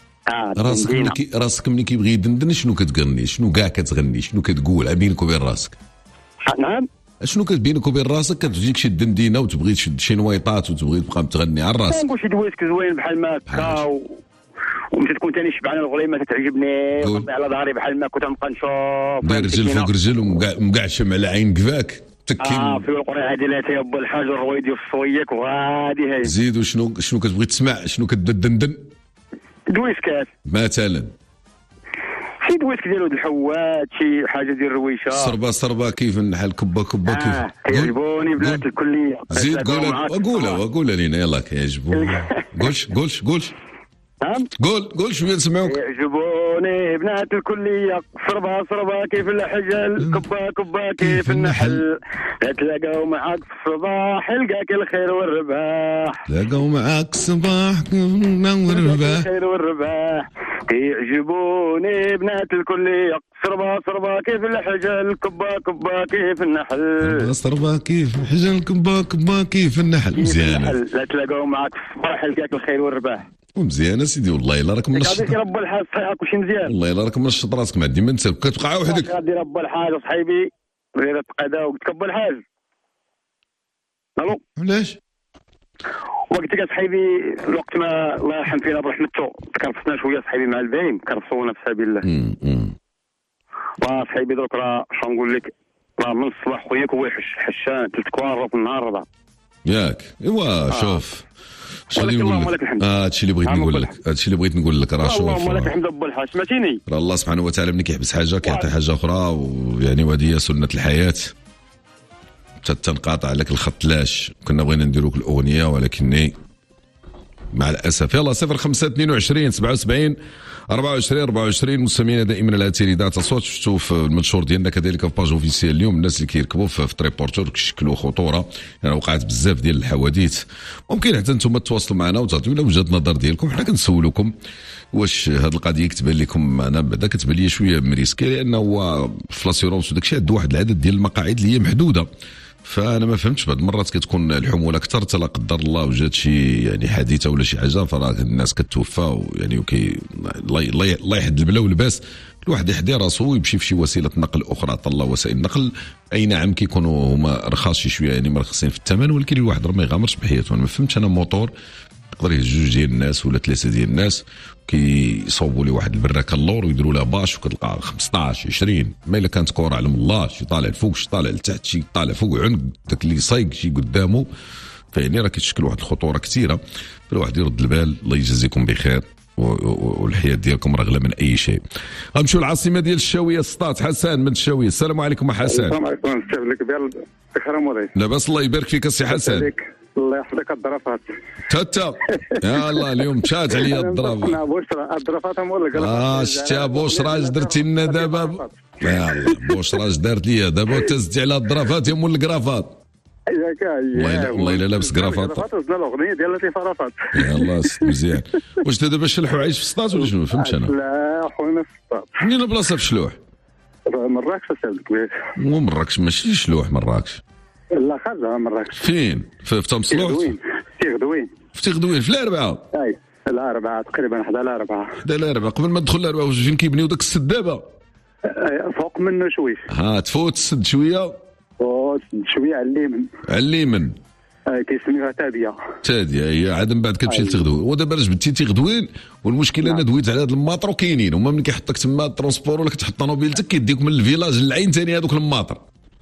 S4: راسك ملي كيبغي يدندن شنو كتغني؟ شنو كاع كتغني؟ شنو كتقول بينك وبين راسك؟
S12: نعم
S4: شنو بينك وبين راسك كتجيك شي دندينه وتبغي تشد شي نويطات وتبغي تبقى تغني على راسك؟
S12: نقول شي دويسك زوين بحال ما هكا ومتى تكون ثاني شبعان الغليمه تعجبني على ظهري بحال ما كنت نبقى نشوف
S4: داير رجل فوق رجل ومقعشم على عين قفاك
S12: في القرعه ديالها يا ابو الحاج الرويدي والصويك وغادي هاي.
S4: زيد وشنو كتبغي تسمع؟ شنو كتبدا دندن؟
S12: دويسكات
S4: مثلا
S12: شي دويسك ديالو د الحوات، شي حاجه ديال الرويشه.
S4: صربه كيف النحل، كبه كيف.
S12: كيعجبوني بنات الكليه.
S4: زيد قولها لينا يلا. كيعجبوني. قولش قول شويه نسمعوك.
S12: يعجبوني بنات الكليه، صربه كيف الحجل، كبه كيف النحل، تلاقوا معاك في الصباح يلقاك الخير والرباح،
S4: تلاقوا معاك الصباح والرباح،
S12: الخير والرباح. يعجبوني بنات الكليه، صربه كيف الحجل، كبه كيف النحل،
S4: صربه كيف الحجل، كبه كيف النحل. مزيانه.
S12: لا تلاقوا معاك في الصباح يلقاك الخير والرباح.
S4: مزيان سيدي والله الا راك من
S12: الشط. غادي رب الحاج صحيحك وشي مزيان.
S4: والله الا راك من الشط راسك ما ديما انت كتبقى وحدك.
S12: غادي رب الحاج صحيبي غير تقدا وتكبر الحاج. الو
S4: علاش؟
S12: وقتك صحيبي الوقت ما الله يرحم فينا برحمته تكرفسنا شويه صحيبي مع الباين، كرفسونا في سبيل الله. صحيبي دوك راه شنو نقول لك، راه من الصباح خوياك هو حشان 3 كوار في النهار راه
S4: ياك. ايوا شوف غادي نقول لك هادشي اللي بغيت نقول لك راه شوف
S12: اللهم لك الحمد رب الحاج. سمعتيني؟
S4: راه الله سبحانه وتعالى ملي كيحبس حاجه كيعطي حاجه اخرى، ويعني وهذه هي سنه الحياه. تنقاطع لك الخط لاش كنا بغينا نديروك الاغنيه ولكني مع الاسف. يلا 0522 77 24 مستمعينا دائما الاتي ذات الصوت. شفتوا في المنشور ديالنا كذلك في باج اوفيسيال اليوم الناس اللي كيركبوا في تريبورتور كيشكلوا خطوره، يعني وقعت بزاف ديال الحوادث. ممكن حتى انتم تتواصلوا معنا وتعطيونا وجهه النظر ديالكم، حنا كنسولوكم واش هذه القضيه كتبان لكم. انا بعدا كتبان لي شويه مريسكي، لانه هو في لاسيرونس وداك الشيء عنده واحد العدد ديال المقاعد اللي هي محدوده. فانا ما فهمتش، بعض المرات كتكون الحموله اكثر حتى لا قدر الله وجات شي يعني حادثه ولا شي حاجه، فراه الناس كتوفى ويعني الله يحد البلا والباس. الواحد يحدي راسو ويمشي في شي وسيله نقل اخرى. طلع وسائل النقل اي نعم كيكونوا هما رخاص شويه، يعني مرخصين في الثمن، ولكن الواحد راه ما يغامرش بحياته. انا ما فهمتش، انا موطور يقدر يهز 2 ديال الناس ولا 3 ديال الناس، كيصوبوا لي واحد البراكه اللور ويديروا لها باش، وكتلقى 15 20. ما الا كانت كره علم الله، شي طالع الفوق شي طالع لتحت، شي طالع فوق عنق داك اللي صايق شي قدامه. فيعني راه كتشكل واحد الخطوره كثيره. فالواحد يرد البال. الله يجزيكم بخير، والحياه ديالكم راه اغلى من اي شيء. غنمشيو للعاصمه ديال الشاويه سطات. حسن من الشاويه، السلام عليكم حسن.
S13: السلام عليكم، نستافد لك بخير مولاي.
S4: لاباس الله يبارك فيك السي حسن.
S13: الله يحفظك الظرافات.
S4: تتا يا الله اليوم مشات عليا الظرافات.
S13: بشرى الظرافات ولا
S4: شتي بشرى اش درتي لنا دابا؟ يا الله بشرى اش دارت ليا دابا، تزتي على الظرافات يا مول الكرافات. والله الا لابس كرافات.
S13: وصلنا الاغنيه ديال لطيف عرفات.
S4: يلاه مزيان. واش انت دابا شلوح عايش في سطات ولا شنو؟ فهمتش انا.
S13: لا خويا في سطات.
S4: منين البلاصه في شلوح؟
S13: مراكش سيدي الكبير.
S4: مو مراكش ماشي شلوح مراكش.
S13: لا خارجه مراكش.
S4: فين؟ في تمصلوح؟ في تيغدوين في الاربعه.
S13: اي الاربعه تقريبا، حدا الاربعه قبل ما تدخل الاربعه فين كيبنيو داك السد دابا؟ فوق منه شويه.
S4: تفوت السد شويه.
S13: شويه على
S4: اليمن.
S13: كيسميوها تاديه
S4: هي عاد من بعد كتمشي لتغدوين. ودابا جبتي تيغدوين، والمشكله انا دويت على هاد الماطر وكاينين هما ملي كيحطك تما الترونسبور ولا كتحط طوموبيلتك كيديك من الفيلاج للعين ثاني هذوك الماطر.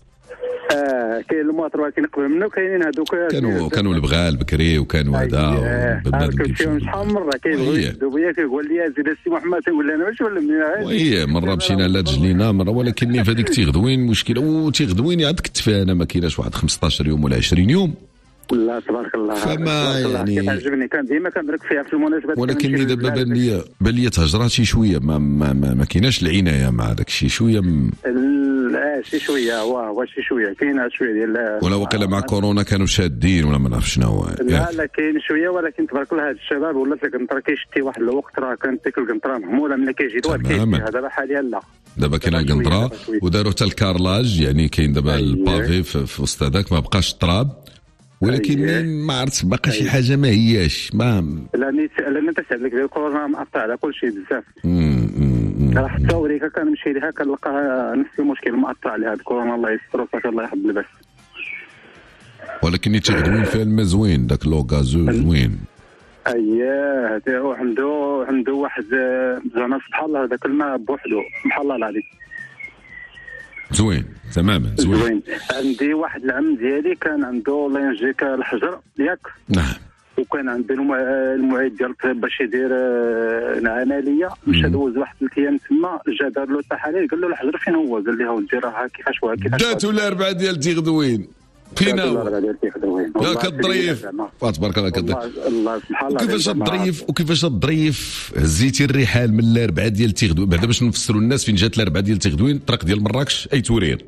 S13: كاين الماطر ولكن قبل منه كاينين هذوك
S4: كانوا البغال بكري وكانوا هذا
S13: كنمشيو شحال من مره كيدوبوا بيا كيقول لي زيد السي محمد تيقول لي انا ماشي ولا منين.
S4: وهي مره مشينا لجلينا مره، ولكن في هذيك تيغدوين مشكله. وتيغدوين عاد كتفى انا ما كايناش واحد 15 يوم ولا 20 يوم.
S13: لا تبارك الله.
S4: فما يعني
S13: كتعجبني، كان ديما كنبرك فيها في المناسبات.
S4: ولكن دابا بان لي تهجرات شي شويه ما كايناش العنايه مع داك الشيء شويه.
S13: شي شويه هو شي شويه كاينه شويه ديال
S4: ولا وقيلا مع كورونا كانوا شادين ولا ما نعرف شنو.
S13: لا كاين شويه، ولكن تبارك الله هاد الشباب ولات القنطره كيشتي واحد الوقت راه كانت ديك القنطره مهموله ملي كيجي دوار كيشتي. دابا حاليا لا،
S4: دابا كاين القنطره وداروا حتى الكارلاج، يعني كاين دابا البافي في وسط هذاك ما بقاش التراب، ولكن ما عرفتش باقي شي حاجه ما هياش
S13: لان تسعد لك ديال كورونا مقطع على كل شيء بزاف. راه حتى وريكا كنمشي ليها كنلقاها نفس المشكل مقطع عليها كورونا. الله يستر وصافي الله يحب البس.
S4: ولكن تيغدوين فيها الماء زوين، داك لو غازو زوين.
S13: اييه عنده واحد زعما سبحان الله داك الماء بوحدو سبحان الله العظيم
S4: زوين تماما زوين.
S13: عندي واحد العم ديالي كان عنده الله ينجيك الحجر ياك.
S4: نعم.
S13: وكان عندنا المعيد ديال الطب باش يدير العمليه، مشى دوز واحد 3 ايام تما، جا دار له التحاليل، قال له الحجر فين هو؟ قال له ودي راه كيفاش
S4: داتو الاربعه ديال تيغدوين فين هو؟ لا كتضريف تبارك الله كتضريف.
S13: الله سبحان الله.
S4: وكيفاش تضريف هزيتي الرحال من الاربعه ديال تيغدوين؟ بعدا باش نفسروا الناس فين جات الاربعه ديال تيغدوين، الطريق ديال مراكش اي تورير.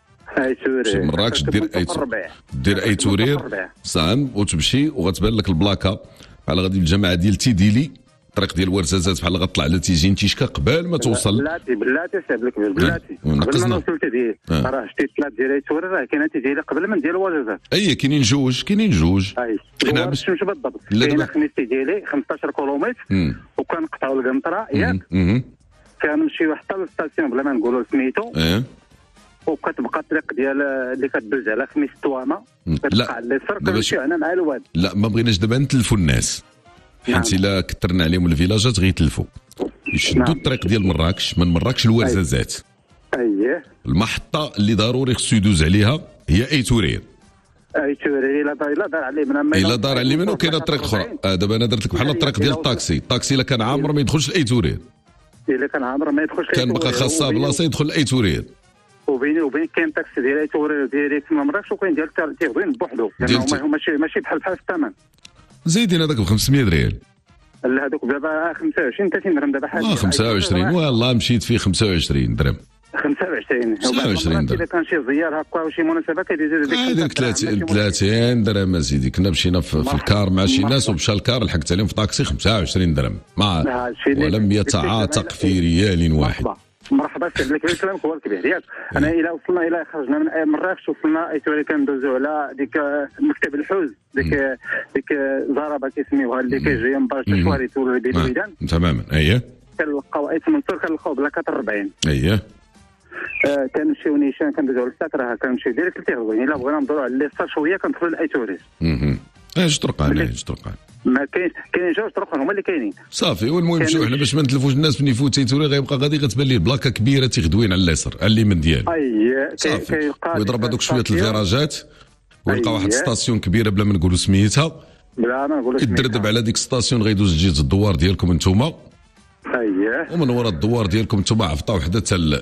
S4: مراكش دير اي تورير صام وتمشي وغتبان لك البلاكه على غادي الجماعه ديال تيديلي، الطريق ديال ورزازات بحال غطلع على تيجين تيشكا قبل ما توصل.
S13: بلاتي ساب لك بلاتي قبل ما وصلت دي راه شتي 3 ديال اي تورير، راه كاينه تيديلي قبل ما ندير ورزازات.
S4: كاينين جوج
S13: حنا باش نمشي بالضبط كاينه خميس تيديلي 15 كيلومتر وكنقطعوا القنطره ياك كنمشيو حتى للستاسيون بلا ما نقولوا سميتو وكتبقى الطريق ديال اللي كتدوز على خميس التوامه كتبقى على اليسار كنمشيو انا مع الواد.
S4: لا ما بغيناش دابا نتلفوا الناس حيت الا كثرنا عليهم الفيلاجات غيتلفوا. يشدوا الطريق ديال مراكش، من مراكش لورزازات. المحطه اللي ضروري خصو يدوز عليها هي اي تورير.
S13: الا دار عليه من
S4: الا دار عليه منه كاينه طريق اخرى. دابا انا درت لك بحال الطريق ديال الطاكسي الا كان عامر ما يدخلش لاي تورير.
S13: الا كان عامر ما يدخلش
S4: كان بقى خاصه بلاصه يدخل لاي تورير.
S13: وبيني وبين كاين طاكسي ديال اي تورير ديريكت من مراكش، وكاين ديال تيغدوين بوحدو، لانه ماشي بحال في الثمن.
S4: زايدين هذاك ب 500 ريال.
S13: لا هذوك دابا 25 30 درهم دابا حاليا.
S4: 25 والله مشيت فيه 25 درهم.
S13: 25 درهم. اذا كان شي زيار هكا وشي مناسبه كيدير
S4: هذيك 30 درهم سيدي. كنا مشينا في الكار مع شي ناس ومشى الكار لحقت عليهم في طاكسي 25 درهم ولم يتعاتق في ريال واحد.
S13: مرحبا سي لك كلامك هو الكبير ياك. انا الى وصلنا الى خرجنا من مراكش وصلنا اي توري كندوزو على ديك مكتب الحوز ديك زرابه كيسميوها اللي كيجي من برج الشواري تولي بالويدان
S4: تماما.
S13: كنلقاو اي منصور كنلقاو بلاكه 40 كنمشيو نيشان كندوزو على الساك راه كنمشيو ديريكت لتيغدوين. الا بغينا ندورو على اليسار شويه كندخلوا لاي توري.
S4: اش طرقان
S13: ما كاين جوج طرق هما اللي كاينين
S4: صافي. والمهم نمشيو حنا باش ما نتلفوش الناس من يفوت تيتوري غيبقى غادي غتبان ليه بلاكه كبيره تيغدوين على اليسار على اليمين ديالو. صافي ويضرب هذوك شويه الفيراجات ويلقى واحد ستاسيون كبيره بلا ما نقولوا سميتها كدردب على ديك ستاسيون غيدوز جيت الدوار ديالكم نتوما. ومن وراء الدوار ديالكم نتوما عفطه وحده حتى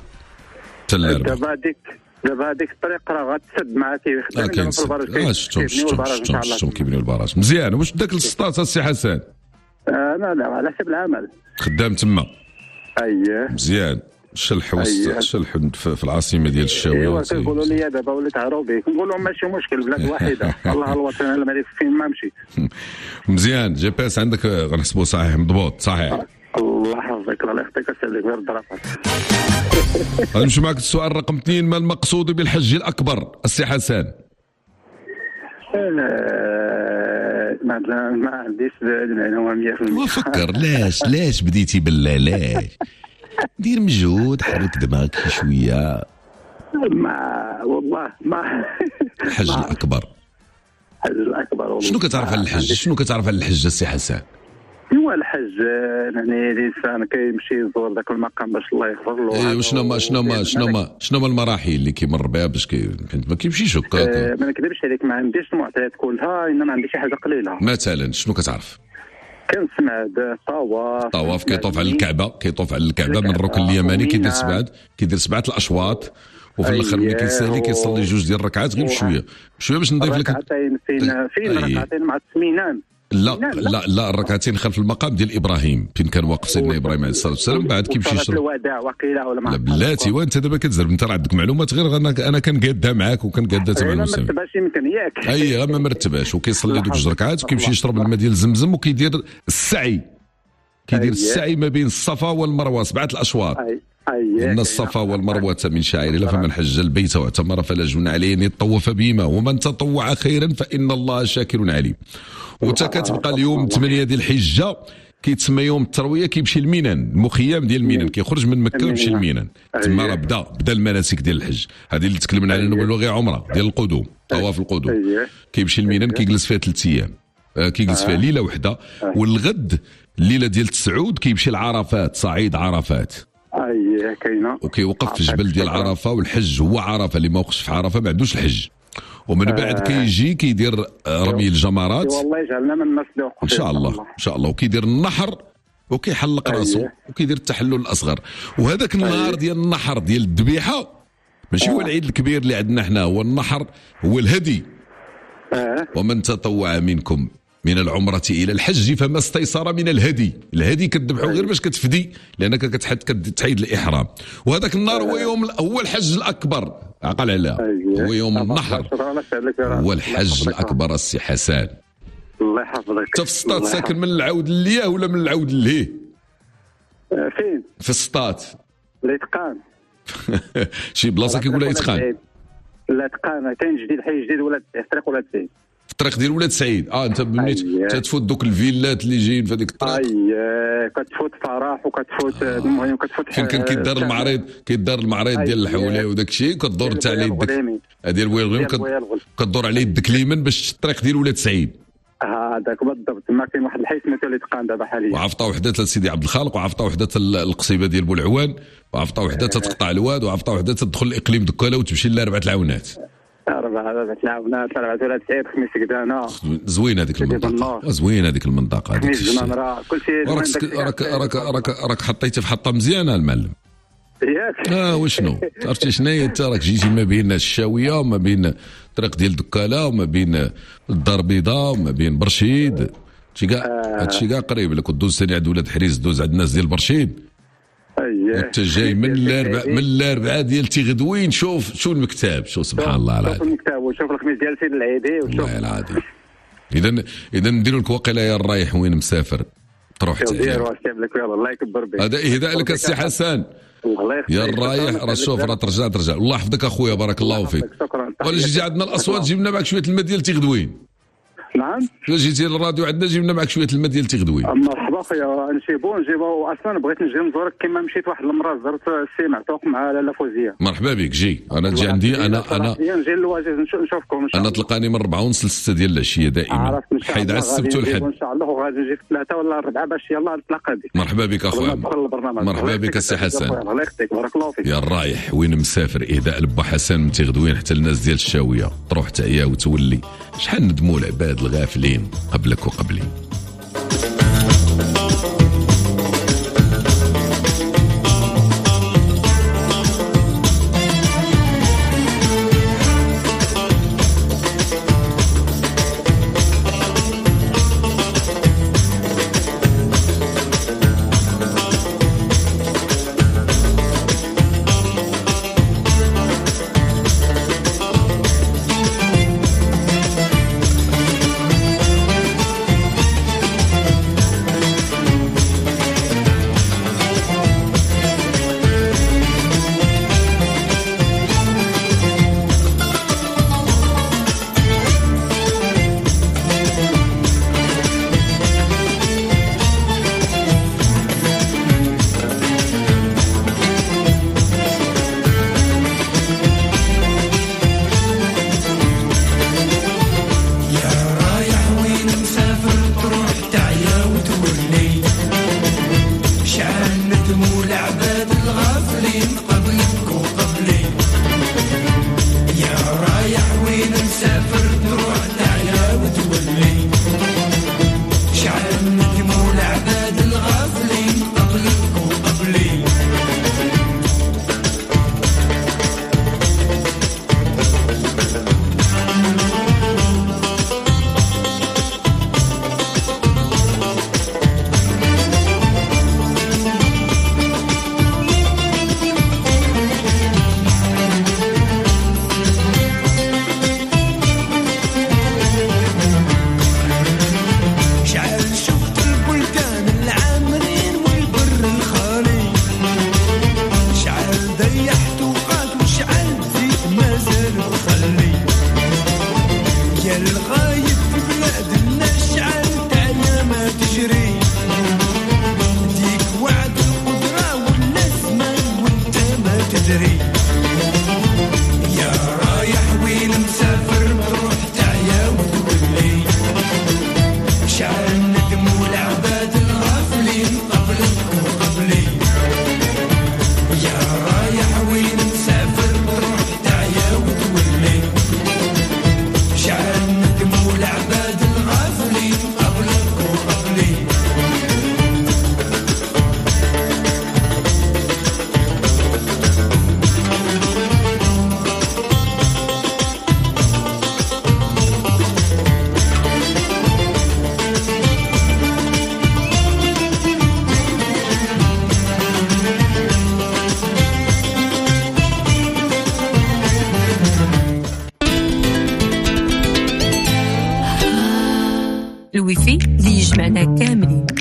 S13: دابا هذيك الطريق راه غتسد معاك يخدم في البراج.
S4: شفتهم كيبنيو البراج مزيان. واش داك السطاط السي حسن؟
S13: لا على حسب العمل
S4: خدام تما. مزيان. شلح في العاصمه ديال الشاويه.
S13: كيقولوا لي دابا وليت عروبي نقول لهم ماشي مشكل بلاد واحده الله الوطن الملك فين ما نمشي.
S4: مزيان. جي بي اس عندك غنحسبوه صحيح مضبوط صحيح.
S13: الله يحفظك الله يعطيك السلام غير الضرفات.
S4: غنمشي معك السؤال رقم 2. ما المقصود بالحج الأكبر السي حسن؟
S13: ما عنديش المعلومة 100%.
S4: وفكر لاش بديتي بالله لاش دير مجهود حرك دماغك شوية.
S13: والله ما
S4: الحج الأكبر شنو كتعرف على الحج؟ شنو كتعرف على الحج السي حسن؟
S13: هو الحج يعني الانسان كيمشي يزور ذاك المقام باش الله يغفر له. شنو المراحل اللي كيمر بها باش ما كيمشيش هكا؟ ما نكذبش عليك ما عنديش المعطيات كلها انما عندي شي حاجه قليله.
S4: مثلا شنو كتعرف؟
S13: كنسمع
S4: طواف كيطوف على الكعبه من الركن اليماني كيدير 7 الاشواط وفي الاخر ملي كيسالي كيصلي 2 ديال الركعات غير بشويه باش نضيف لك
S13: ركعتين فين ركعتين مع التسمينان.
S4: لا الركعتين خلف المقام ديال ابراهيم فين كان واقف سيدنا ابراهيم عليه الصلاه والسلام. بعد كيمشي يشرب
S13: الوداع وقيله ولا
S4: لا بلاتي وانت دابا كتزرب انت راه عندك معلومات غير انا كنقادها معاك وكنقادها تمام.
S13: ما مرتباش يمكن ياك
S4: ما مرتباش وكيصلي دوك 2 ركعات وكيمشي يشرب الماء ديال زمزم وكيدير السعي ما بين الصفا والمروه 7 الاشواط. إن الصفا والمروة من شعائر الله فمن حج البيت واعتمر فلا جناح عليه أن يطوف بهما ومن تطوع خيرا فإن الله شاكر عليم. وتا كتبقى اليوم 8 ديال الحجة كيتسمى يوم التروية كيمشي لمينان المخيم ديال مينان كيخرج من مكة ويمشي لمينان تما راه بدا المناسك ديال الحج هذه اللي تكلمنا عليها نقولوا غير عمرة ديال القدوم طواف القدوم كيمشي لمينان كيجلس فيها 3 أيام كيجلس فيها ليلة وحدة والغد الليلة ديال التسعود كيمشي لعرفات صعيد عرفات
S13: كاينه
S4: وكيوقف في الجبل ديال عرفه والحج هو عرفه اللي ما وقفش في عرفه ما عندوش الحج ومن بعد كيجي كيدير رمي الجمرات.
S13: والله يجعلنا من الناس اللي
S4: ان شاء الله ان شاء الله. وكيدير النحر وكيحلق راسو وكيدير التحلل الاصغر. وهذاك النهار ديال النحر ديال الذبيحه ماشي هو العيد الكبير اللي عندنا حنا، هو النحر، هو الهدي. ومن تطوع منكم من العمرة إلى الحج فما استيسر من الهدي. الهدي كتذبحوا غير باش كتفدي، لأنك كتحيد الإحرام. وهذاك النهار هو الحج الأكبر، عقل عليها، هو يوم النحر، هو الحج الأكبر. السي حسن
S13: الله يحفظك.
S4: أنت في السطات ساكن من العود للياه ولا من العود للهيه؟
S13: فين؟
S4: في السطات.
S13: الإتقان.
S4: شي بلاصة كيقولها إتقان.
S13: لا إتقان كاين جديد، حي جديد ولاد الطريق ولاد سعيد.
S4: الطريق ديال ولاد سعيد. انت بنيت تتفوت دوك الفيلات اللي جايين في هذيك الطريق.
S13: كتفوت فرح وكتفوت المهم كتفوت
S4: فين كان كيدار المعرض ديال الحوله وداك الشيء، كدور انت على يدك ديال ويلغيم، كدور على يدك اليمين باش الطريق ديال ولاد سعيد.
S13: هذاك بالضبط. ما كاين واحد الحي سميتو الاتقان دابا حاليا.
S4: وعفطه وحده لسيدي عبد الخالق، وعفطه وحده القصيبه ديال بولعوان، وعفطه وحده تتقطع الواد، وعفطه وحده تدخل الاقليم دكاله وتمشي لاربعه العونات.
S13: 4 العونات 4 ولاد سعيد، خميس قدانا.
S4: زوينه هذيك المنطقه، زوينه هذيك المنطقه هذيك.
S13: خميس جنان كلشي.
S4: راك حطيتي في حطه مزيانه المعلم.
S13: ياك
S4: وشنو عرفتي شناهي؟ انت راك جيتي ما بين الشاويه وما بين الطريق ديال دكاله وما بين الدار البيضاء وما بين برشيد. هادشي كاع قريب لك. ودوز ثاني عند ولاد حريز، دوز عند الناس ديال برشيد. انت جاي من الاربعاء ديال تيغدوين. شوف المكتاب، شوف سبحان الله العظيم.
S13: شوف المكتاب وشوف الخميس ديال سيد العيدي وشوف
S4: والله العظيم. اذا نديروا لك واقيلا يا الرايح وين مسافر تروح
S13: الله يكبر بك.
S4: هذا اهداء لك السي حسن. يا الرايح راه شوف راه ترجع. الله يحفظك اخويا، بارك الله فيك. ولا جيتي عندنا الاصوات جبنا معك شويه الماء ديال تيغدوين.
S13: نعم.
S4: جيتي للراديو عندنا جبنا معك شويه الماء ديال تيغدوين.
S13: مرحبا خويا، نجيبو. اصلا بغيت نجي نزورك كما مشيت واحد المره زرت السي معتوق مع لاله فوزيه.
S4: مرحبا بك، جي. انا تجي عندي انا
S13: نجي للواجز نشوفكم.
S4: انا تلقاني من 4 ونص ل 6 ديال العشيه دائما، حيد على السبت والحد
S13: ان شاء الله، وغادي نجي في 3 ولا 4 باش يلاه نتلاقى بك.
S4: مرحبا بك اخويا، مرحبا بك السي حسن.
S13: الله يخليك، بارك الله فيك.
S4: يا الرايح وين مسافر، اهداء لبا حسن من تيغدوين حتى الناس ديال الشاويه، تروح تعيا وتولي. شحال ندموا العباد الغافلين قبلك وقبلي.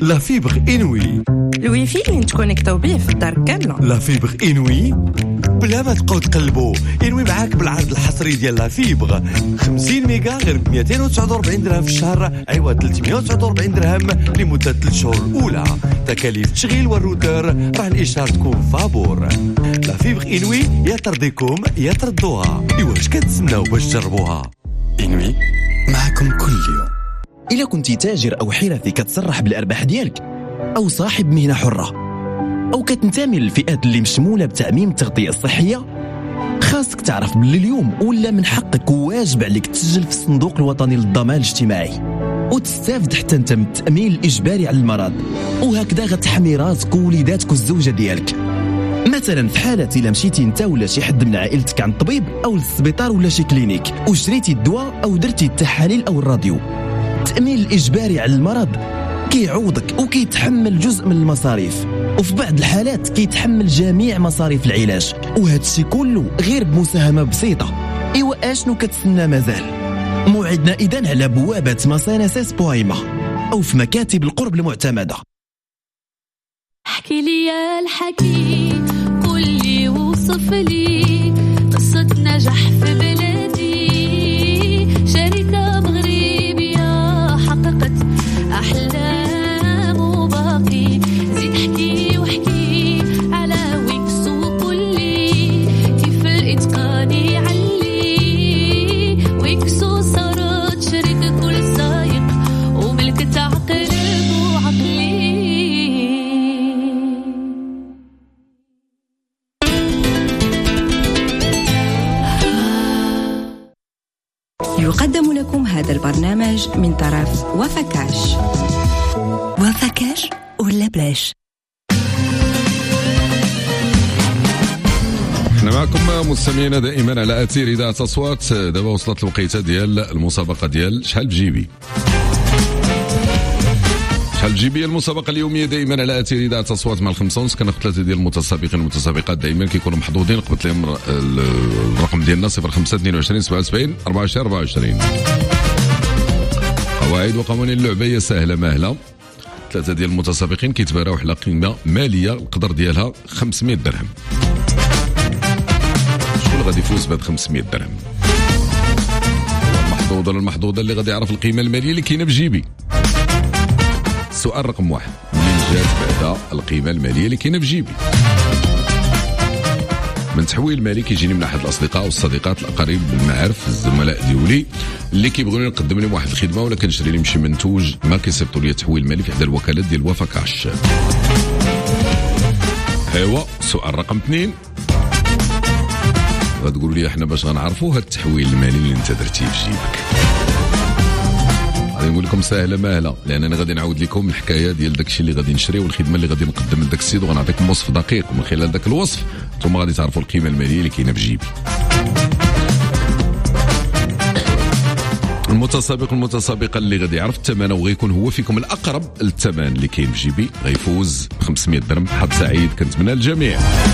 S14: لا فيبر إنوي.
S15: الوي في اللي نتكونيكتاو به في الدار كاملة.
S14: لا فيبر إنوي بلا ما تبقاو تقلبوا. إنوي معاك بالعرض الحصري ديال لا فيبر 50 ميجا غير ب 249 درهم في الشهر، عوض 349 درهم لمدة 3 شهور الأولى. تكاليف التشغيل والروتر راه الإشهار تكون فابور. لا فيبر إنوي يا ترضيكم يا تردوها. واش كتسناو باش تجربوها؟
S16: إنوي معكم كل يوم. إلا كنتي تاجر أو حرفي كتصرح بالأرباح ديالك، أو صاحب مهنة حرة، أو كتنتمي للفئات اللي مشمولة بتأمين التغطية الصحية، خاصك تعرف باللي اليوم ولا من حقك وواجب عليك تسجل في الصندوق الوطني للضمان الاجتماعي وتستافد حتى انت من التأمين الإجباري على المرض، وهكذا غتحمي راسك ووليداتك والزوجة ديالك. مثلا في حالة إلا مشيتي انت ولا شي حد من عائلتك عند الطبيب أو للسبيطار ولا شي كلينيك وشريتي الدواء أو درتي التحاليل أو الراديو، التأمين الإجباري على المرض كيعوضك وكيتحمل جزء من المصاريف، وفي بعض الحالات كيتحمل جميع مصاريف العلاج، وهذا الشيء كله غير بمساهمة بسيطة. إيوا أشنو كتسنى مازال؟ موعدنا إذن على بوابة مصانة بوهيمة أو في مكاتب القرب المعتمدة.
S5: احكي لي يا الحكي، قول لي وصف لي قصة نجاح في بلادي، شركة مغربية حققت أحلام وباقي. زيد احكي واحكي على ويكس وكلي كيف الإتقان يعلي. ويكسو صارت شركة كل سايق وملكت عقل وعقلي.
S10: يقدم لكم هذا البرنامج من طرف وفكاش.
S15: وفكاش ولا بلاش؟
S4: احنا معكم مستمعينا دائما على اثير اذاعه اصوات. دابا وصلت الوقيته ديال المسابقه ديال شحال بجيبي. شحال بجيبي المسابقه اليوميه دائما على اثير اذاعه اصوات مع الخمسة ونص. كناخذ 3 ديال المتسابقين والمتسابقات دائما كيكونوا محظوظين. قبلت لهم الرقم ديالنا 05 22 77 24 24. قواعد وقوانين اللعبه هي سهله ماهله. 3 ديال المتسابقين كيتباراو على قيمه ماليه القدر ديالها 500 درهم. شكون غادي يفوز بهاد 500 درهم؟ المحظوظ ولا المحظوظه اللي غادي يعرف القيمه الماليه اللي كاينه بجيبي. السؤال رقم 1، منين جات بعدا القيمه الماليه اللي كاينه بجيبي؟ من تحويل مالي كيجيني من احد الاصدقاء والصديقات الاقارب المعارف الزملاء ديولي اللي كيبغوني نقدم لهم واحد الخدمه ولا كنشري لهم شي منتوج ما كيصيفطوا لي تحويل مالي في احدى الوكالات ديال وفاكاش. ايوا السؤال رقم 2، غتقولوا لي احنا باش غنعرفوا هذا التحويل المالي اللي انت درتيه في جيبك. غادي نقول لكم سهله ماهله، لان انا غادي نعاود لكم الحكايه ديال داكشي اللي غادي نشري والخدمه اللي غادي نقدم لذاك السيد، وغنعطيكم وصف دقيق، ومن خلال ذاك الوصف نتوما غادي تعرفوا القيمه الماليه اللي كاينه في جيبي. المتسابق والمتسابقه اللي غادي يعرف الثمن وغيكون هو فيكم الاقرب للثمن اللي كاين في جيبي غيفوز ب 500 درهم. حظ سعيد كنتمنى للجميع.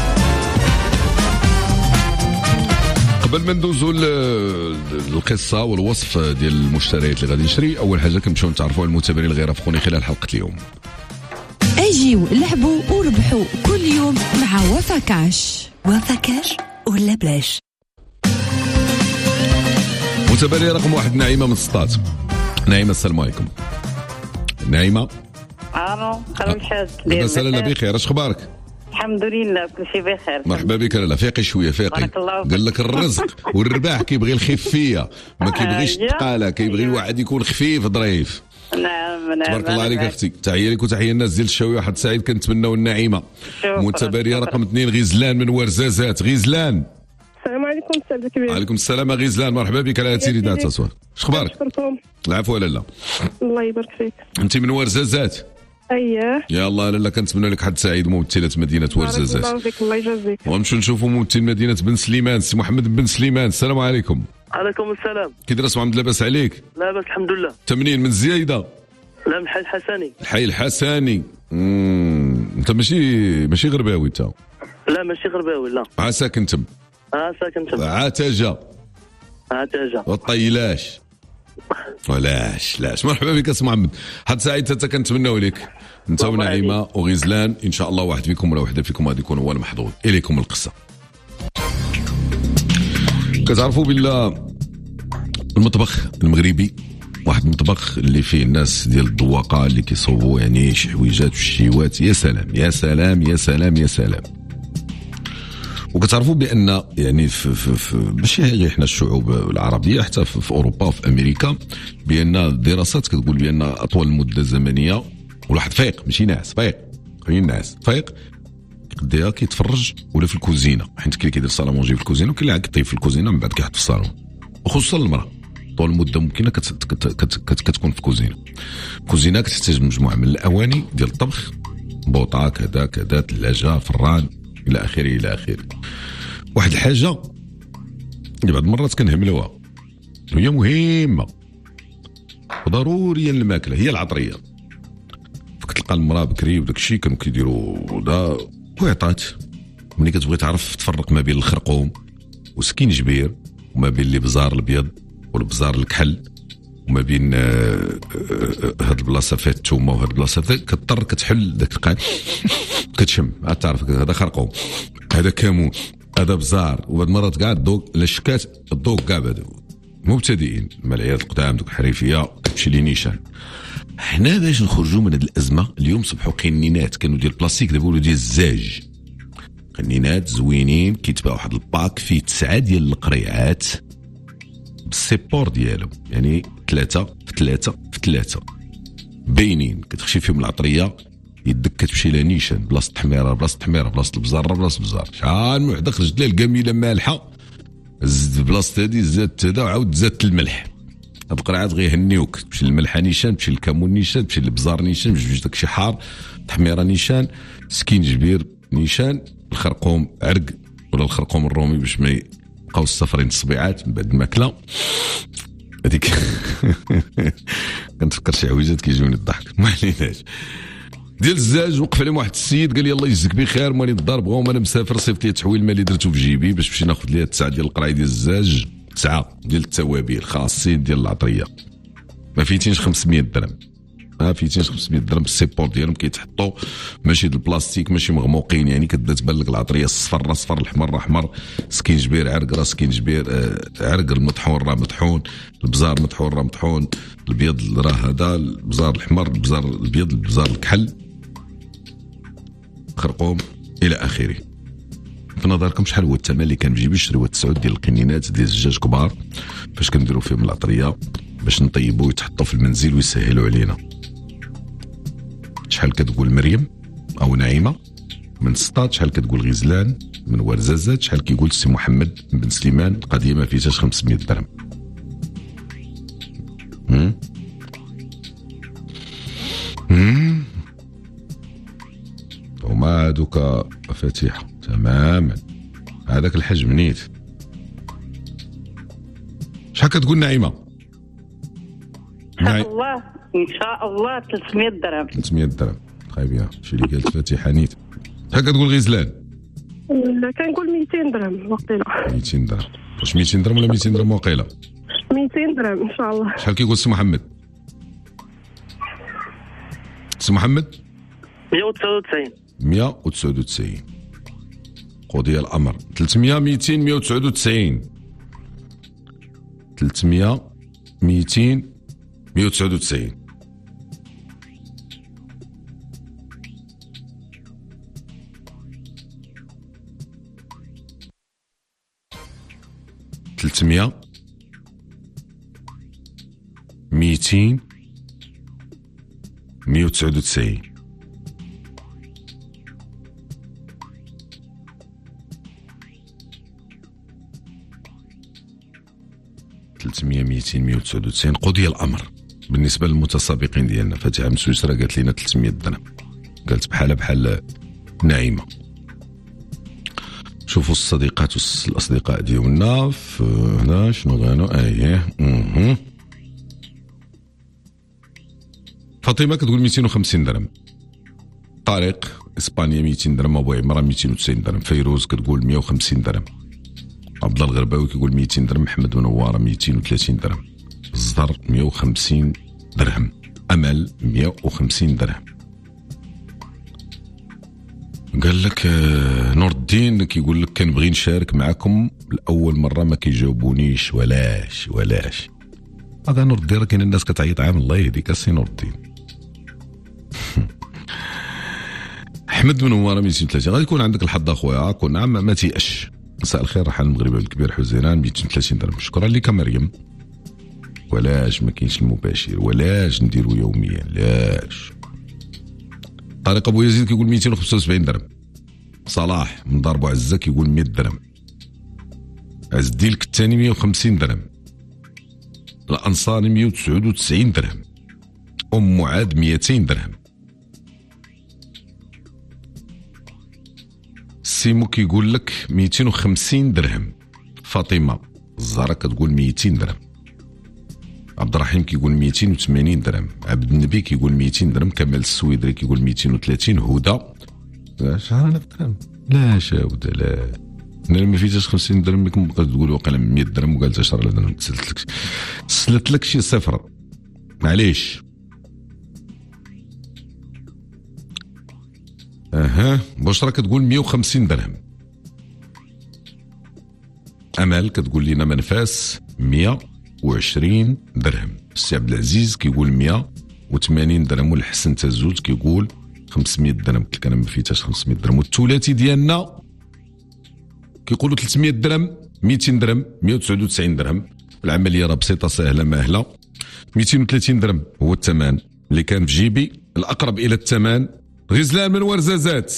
S4: قبل ما ندوزو القصه والوصف ديال المشتريات اللي غادي نشري، اول حاجه كنمشيو نتعرفوا على المتابعين اللي غيرافقوني خلال حلقه اليوم.
S10: اجيو لعبوا وربحوا كل يوم مع وفاكاش.
S15: وفاكاش ولا بلاش؟
S4: متابعي رقم 1 نعيمه من سطات. نعيمه السلام عليكم. نعيمه
S17: الو خلال الحاج
S4: لاباس لاله بخير؟ اش اخبارك؟
S17: الحمد لله كل شيء بخير.
S4: مرحبا بك لاله. فيقي شويه فيقي. قال لك الرزق والرباح كيبغي الخفيه ما كيبغيش الثقاله، كيبغي الواحد يكون خفيف ظريف.
S17: نعم
S4: تبارك الله عليك اختي. تحيه لك وتحيه الناس ديال الشاويه. واحد سعيد كنتمناو النعيمه. متابعي رقم 2 غزلان من ورزازات. غزلان
S11: السلام عليكم. استاذ الكبير.
S4: وعليكم السلام غزلان. مرحبا بك على تيري دات اصوات. اش اخبارك؟ العفو لاله.
S11: الله يبارك فيك.
S4: انت من ورزازات؟
S11: اييه.
S4: يا الله لاله كنتمنى لك حد سعيد ممثله مدينه ورزازات.
S11: الله يبارك فيك. الله يجازيك.
S4: ونمشيو نشوفوا ممثل مدينه بن سليمان سي محمد بن سليمان. السلام عليكم.
S18: عليكم السلام.
S4: كي داير محمد؟ لاباس عليك؟
S18: لاباس الحمد لله.
S4: انت منين؟ من الزيايده؟
S18: لا من الحي الحسني.
S4: الحي الحسني. انت ماشي غرباوي انت؟
S18: لا ماشي غرباوي لا.
S4: ساكن تم؟
S18: ساكن تم.
S4: عتاجه والطيلاش ولاش. مرحبا بك اسم محمد. حد سعيد حتى كنتمناو لك انت ونعيمه وغزلان ان شاء الله واحد فيكم ولا واحده فيكم غادي يكون هو المحظوظ. اليكم القصه. كتعرفوا بالله المطبخ المغربي واحد المطبخ اللي فيه الناس ديال الذواقه اللي كيصوبوا يعني شي حويجات والشيوات. يا سلام يا سلام يا سلام يا سلام. وكتعرفوا بان يعني في ماشي غير حنا الشعوب العربيه، حتى في اوروبا وفي امريكا، بان الدراسات كتقول بان اطول مده زمنيه والواحد فايق ماشي ناعس، فايق خلينا ناعس فايق كيقضيها كيتفرج ولا في الكوزينه، حيت كاين اللي كيدير صاله مونجي في الكوزينه وكاين اللي كيطيب في الكوزينه من بعد كيحط في الصالون. وخصوصا المراه طول المده ممكنه كتكون في الكوزينه. الكوزينه كتحتاج مجموعه من الاواني ديال الطبخ، بوطه كذا كذا، ثلاجه، فران، الى اخره الى اخره. واحد الحاجه اللي بعض المرات كنهملوها وهي مهمه وضروريه للماكله هي العطريه. كتلقى المراه بكري وداك الشيء كانوا كيديروا دا وعطات. ملي كتبغي تعرف تفرق ما بين الخرقوم وسكينجبير وما بين اللي بزار الابيض والبزار الكحل وما بين هاد البلاصه فيها الثومه وهاد البلاصه كتضطر كتحل داك القاع كتشم عاد تعرف هذا خرقوم هذا كمون هذا بزار. وبعد مرات كاع الذوق لشكات الذوق كاع بعد مبتدئين مع العيال القدام دوك الحريفيه كتمشي لي نيشان. حنا باش نخرجوا من هاد الازمه اليوم صبحوا قنينات كانوا ديال البلاستيك دابا ولاو ديال الزاج، قنينات زوينين كيتباع واحد الباك فيه 9 ديال القريعات بالسيبور ديالو، يعني 3 في 3 في 3 باينين كتخشي فيهم العطريه يدك كتمشي لنيشان بلاصه التحميره بلاصه التحميره بلاصه البزار بلاصه البزار. شحال من وحده خرجت لها الكميله مالحه زدت بلاصه هذه زادت هذا وعاود زادت الملح. هاد القرعات غيهنيوك تمشي للملحه نيشان، تمشي للكمون نيشان، تمشي للبزار نيشان، بجوج داكشي حار، تحميره نيشان، سكينجبير نيشان، الخرقوم عرق ولا الخرقوم الرومي باش ما يبقاو الصفرين الصبيعات من بعد الماكله هذيك. كنتفكر شي حويجات كيجوني الضحك ما عليناش. ديال الزاج وقف عليهم واحد السيد قال لي الله يجزيك بخير ماني الدار بغاو انا مسافر صيفط لي التحويل مالي درتو في جيبي باش نمشي ناخذ ليا 9 ديال القراي ديال الزاج، 9 ديال التوابل خاصين ديال العطريه ما فيتينش 500 درهم، ما فيتينش 500 درهم بالسيبور ديالهم كيتحطوا ماشي ديال البلاستيك ماشي مغموقين، يعني كتبدا تبان لك العطريه الصفر صفر الحمر احمر، سكينجبير عرق راه سكينجبير عرق، المطحون راه مطحون، البزار مطحون راه مطحون، الابيض راه هذا، البزار الحمر، البزار الابيض، البزار الكحل، خرقوم الى اخره. في نظركم شحال هو الثمن اللي كان بجيبي نشريو 9 ديال القنينات ديال الزجاج كبار فاش كنديروا فيهم العطريه باش نطيبوا ويتحطوا في المنزل ويسهلوا علينا؟ شحال كتقول مريم او نعيمه من سطات، شحال كتقول غزلان من ورزازات، شحال كيقول سي محمد بن سليمان القضيه ما فيهاش 500 درهم. وما هذوك مفاتيح تماما هذاك الحجم نيت. شحال كتقول نعيمه؟
S17: ان شاء الله ان شاء الله 300 درهم.
S4: 300 درهم طيب يا شي اللي قالت فاتحه نيت. شحال كتقول غزلان؟
S11: كنقول 200 درهم وقيله. 200
S4: درهم واش 200 درهم ولا 200 درهم وقيله؟
S11: 200 درهم ان شاء الله.
S4: شحال كيقول سي محمد؟ سي محمد 199 قضي الامر 300 200 199 300 200 199 300 200 199 300 200 199 قضي الامر. بالنسبه للمتسابقين ديالنا فاتحه من سويسرا قالت لنا 300 درهم، قالت بحال نعيمه. شوفوا الصديقات والاصدقاء ديالنا هنا شنو غانوا فاطمه كتقول 250 درهم، طارق اسبانيا 200 درهم، ابو عمران 290 درهم، فيروز كتقول 150 درهم، عبد الله الغرباوي كيقول 200 درهم، محمد منواره 230 درهم، الزهر 150 درهم، امل 150 درهم. قال لك نور الدين كيقول لك كنبغي نشارك معكم لاول مره ما كيجاوبونيش ولاش هذا نور الدين. راه كاين الناس كتعيط عام الله يهديك السي نور الدين. احمد بن عمر 230 غادي يكون عندك الحظ اخويا. كنا ما تيأش. مساء الخير رحال المغربي الكبير حزيران 230 درهم. شكرا لك مريم. ولاش ما كاينش المباشر؟ ولاش نديرو يوميا؟ لاش؟ طارق ابو يزيد كيقول 275 درهم. صلاح من دار بو عزه كيقول 100 درهم. عز الدين الكتاني 150 درهم. الانصاري 199 درهم. ام معاد 200 درهم. سيمو كيقول لك 250 درهم. فاطمه الزهراء كتقول 200 درهم. عبد الرحيم كيقول 280 درهم. عبد النبي كيقول 200 درهم. كمال السويدري كيقول 230. هدى شهرنا في درهم. لا شاود لا انا ما فيتش 50 درهم بكم بقيت تقول وقيلا 100 درهم وقالت 10 درهم. تسلت لك شي صفر معليش. بشرى كتقول 150 درهم. امل كتقول لنا منفاس 120 درهم. السي عبد العزيز كيقول 180 درهم. والحسن تزوج كيقول 500 درهم. قلت لك انا ما فيتاش 500 درهم. والثلاثي ديالنا كيقولوا 300 درهم 200 درهم 199 درهم. العمليه راه بسيطه سهله ماهله. 230 درهم هو الثمن اللي كان في جيبي. الاقرب الى الثمن غزلان من ورزازات.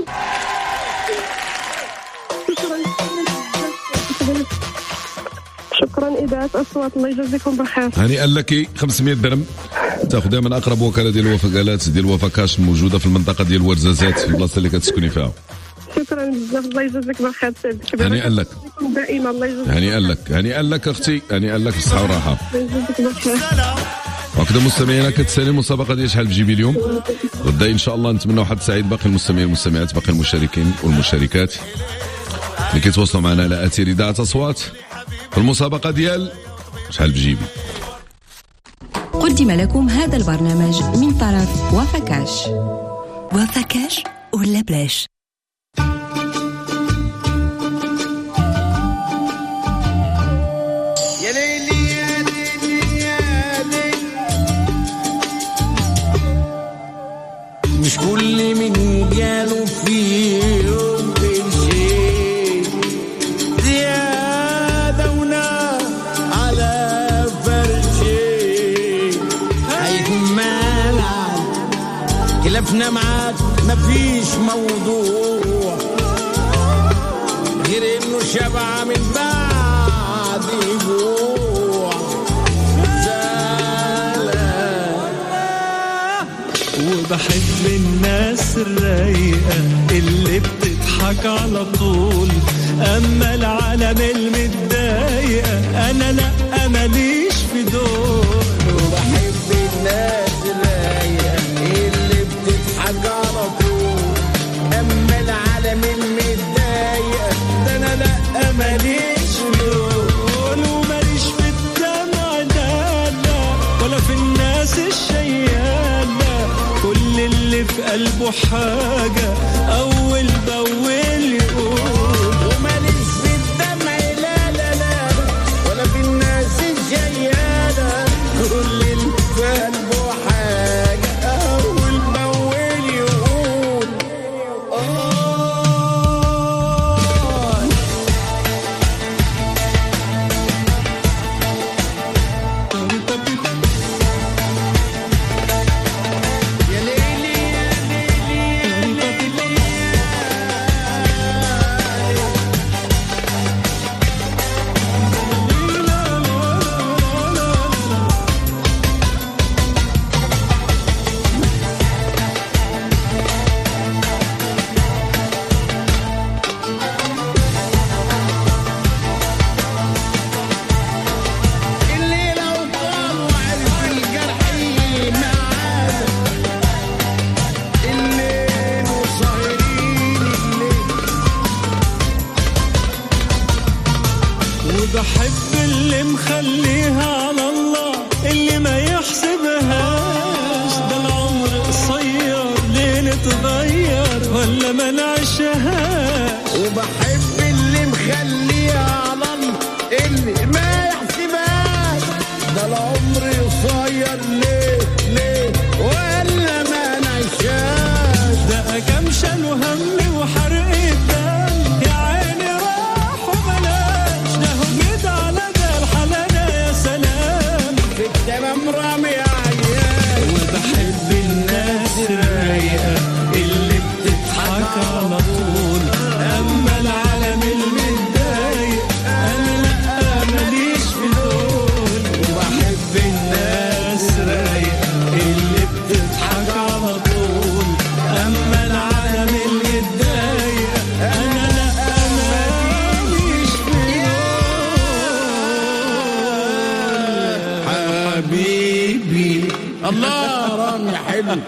S11: شكرا إذاعة أصوات الله يجازيكم بخير.
S4: هنيئا لك 500 درهم تاخذها من اقرب وكاله ديال الوفاقات ديال الوفاكاش موجوده في المنطقه ديال ورزازات في البلاصه اللي كتسكني فيها.
S11: شكرا بزاف الله يجازيك بخير سيدي.
S4: هنيئا لك.
S11: دائما الله يجازيك.
S4: هنيئا لك اختي. هنيئا لك بالصحه والراحه.
S11: الله يجازيك بخير.
S4: وكذا مستمعينا كتسالي المسابقه ديال شحال بجيبي اليوم. غدا ان شاء الله نتمنى واحد سعيد. باقي المستمعين والمستمعات باقي المشاركين والمشاركات اللي كيتواصلوا معنا على اثير اذاعه اصوات في المسابقه ديال شحال بجيبي.
S15: قدم لكم هذا البرنامج من طرف وفاكاش. وفاكاش ولا بلاش؟
S3: مش كل من جاله في يوم شيء زيادة ونار على فرشي هيكون مالك. خلافنا معاك مفيش موضوع غير انه شبع من بعد جوع. وبحب الناس الرايقة اللي بتضحك على طول. أما العالم المتضايقة أنا لأ ماليش في دول. وبحب الناس الرايقة اللي بتضحك على طول. أما العالم المتضايقة ده أنا لأ ماليش في دول. وماليش في الدمع لا لا ولا في الناس الشيالة. كل اللي في قلبه حاجة أول بأول يقول. وماليش في الدمع لا لا لا ولا في الناس الجيالة. كل اللي في قلبه حاجة أول بأول يقول. وبحب اللي مخليها على الله اللي ما يحسبهاش. ده العمر قصير ليه نتغير ولا ولا ما نعيشهاش.
S1: وبحب اللي مخليها علم اللي ما يحسبهاش. ده العمر قصير ليه ولا ما نعيشهاش.
S3: ده كام شال وهم وحرق الدم يا عيني راح وبلاش. ده همد على ده الحلالة يا سلام
S1: في التمام رامي عيال.
S3: وبحب الناس الرايقة اللي بتضحك على طول. أما العالم المتضايق أنا لأ ماليش في دول. وبحب الناس الرايقة اللي بتضحك على طول. أما العالم المتضايق أنا لأ ماليش في دول.
S1: حبيبي الله رامي حلو.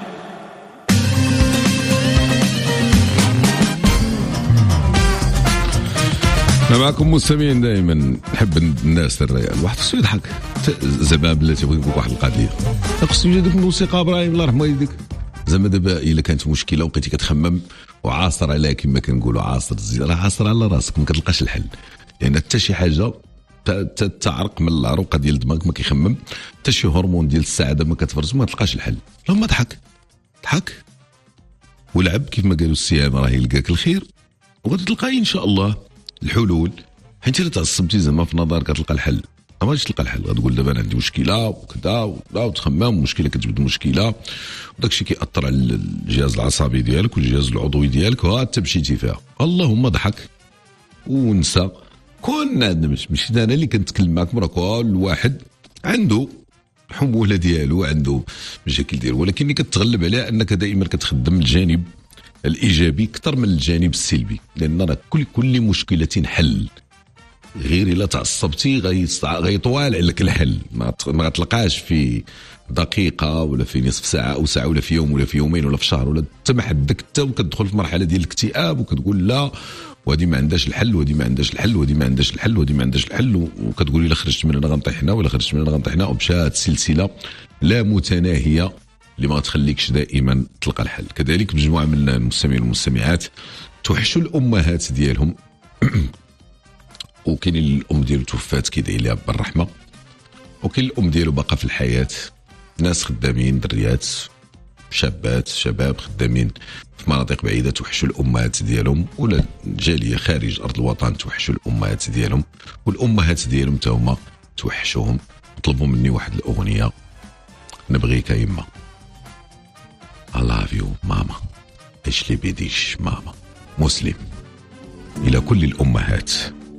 S4: أنا معكم مستمعين دائما نحب الناس الريال. واحد خصو يضحك زعما بلاتي بغيت نقول واحد القضيه. خصو يجي ديك الموسيقى ابراهيم الله يرحم والديك. زعما دابا الا كانت مشكله وبقيتي كتخمم وعاصر عليها كما كنقولوا عاصر الزين راه عاصر على راسك ما كتلقاش الحل. لان حتى شي حاجه تعرق من العروقه ديال دماغك ما كيخمم. حتى شي هرمون ديال السعاده ما كتفرز ما تلقاش الحل. اللهم ضحك ولعب كيف ما قالوا السيام راه يلقاك الخير وغادي تلقاي ان شاء الله الحلول. حيت الا تعصبتي زعما في نظرك كتلقى الحل ما غاديش تلقى الحل. غتقول دابا انا عندي مشكله وكذا وتخمم مشكله كتجبد مشكله وداك الشيء كيأثر على الجهاز العصبي ديالك والجهاز العضوي ديالك وانت مشيتي فيها. اللهم ضحك ونسى. كون عندنا ماشي انا اللي كنتكلم معكم راه كل واحد عنده حموله ديالو عنده مشاكل ديالو ولكن اللي كتغلب عليها انك دائما كتخدم الجانب الايجابي اكثر من الجانب السلبي. لان راه كل مشكله حل. غير الا تعصبتي غيطوال عليك الحل ما غتلقاش في دقيقه ولا في نصف ساعه او ساعه ولا في يوم ولا في يومين ولا في شهر ولا حتى ما حدك حتى وكتدخل في مرحله ديال الاكتئاب وكتقول لا وهذه ما عندهاش الحل وهذه ما عندهاش الحل وهذه ما عندهاش الحل وهذه ما عندهاش الحل وكتقولي الا خرجت من هنا غنطيح هنا ولا خرجت من هنا غنطيح هنا ومشات سلسله لا متناهيه اللي ما تخليكش دائما تلقى الحل. كذلك مجموعه من المستمعين والمستمعات توحشوا الامهات ديالهم وكاين الام ديالو توفات كيدعي لها بالرحمه وكاين الام ديالو باقا في الحياه. ناس خدامين دريات شباب خدامين في مناطق بعيده توحشوا الامهات ديالهم ولا جاليه خارج ارض الوطن توحشوا الامهات ديالهم والامهات ديالهم تا هما توحشوهم. طلبوا مني واحد الاغنيه نبغيك يما I love you ماما ايش لي بيديش ماما. مسلم الى كل الامهات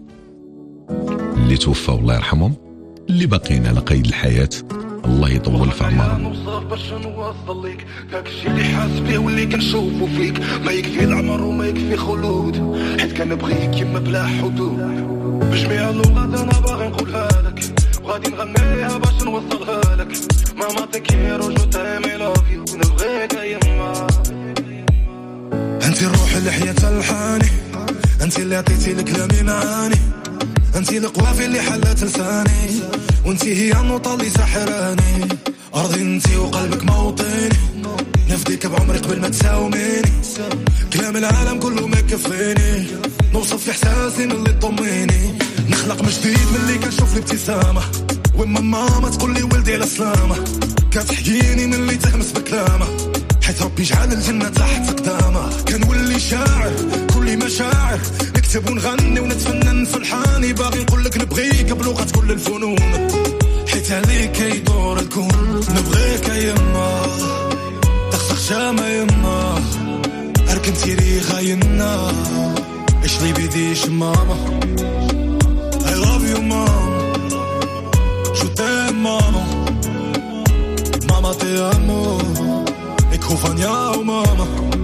S4: اللي توفوا الله يرحمهم اللي باقيين على قيد الحياه الله يطول في عمرهم.
S3: نوصف باش نوصل ليك داك الشيء اللي حاس بيه واللي كنشوفو فيك ما يكفي العمر وما يكفي خلود حيت كنبغيك يما بلا حدود. بجميع اللغات انا باغي نقولها لك وغادي نغنيها باش نوصلها لك. ماما تكير وجو تايمي لاف يو نبغيك يما. انتي الروح اللي حياتها الحاني انتي اللي عطيتي لكلامي معاني انتي القوافي اللي حلت لساني وانتي هي النوطة اللي سحراني. ارضي انتي وقلبك موطني نفديك بعمري قبل ما تساوميني. كلام العالم كله ما يكفيني نوصف في احساسي من اللي تطميني. نخلق من جديد من اللي كنشوف الابتسامة وما ماما تقول لي ولدي على سلامة. كتحكيني من اللي تهمس بكلامه حيت ربي جعل الجنة تحت قدامه. كنولي شاعر كل مشاعر نكتب ونغني ونتفنن في الحاني. باغي نقول لك نبغيك بلغة كل الفنون حيت عليك يدور الكون. نبغيك يما تخسخ شامة يما اركنتي ريخة ينا ايش لي بيديش ماما. I love you ماما شو تايم ماما ماما تي امو اكوفانيا وماما.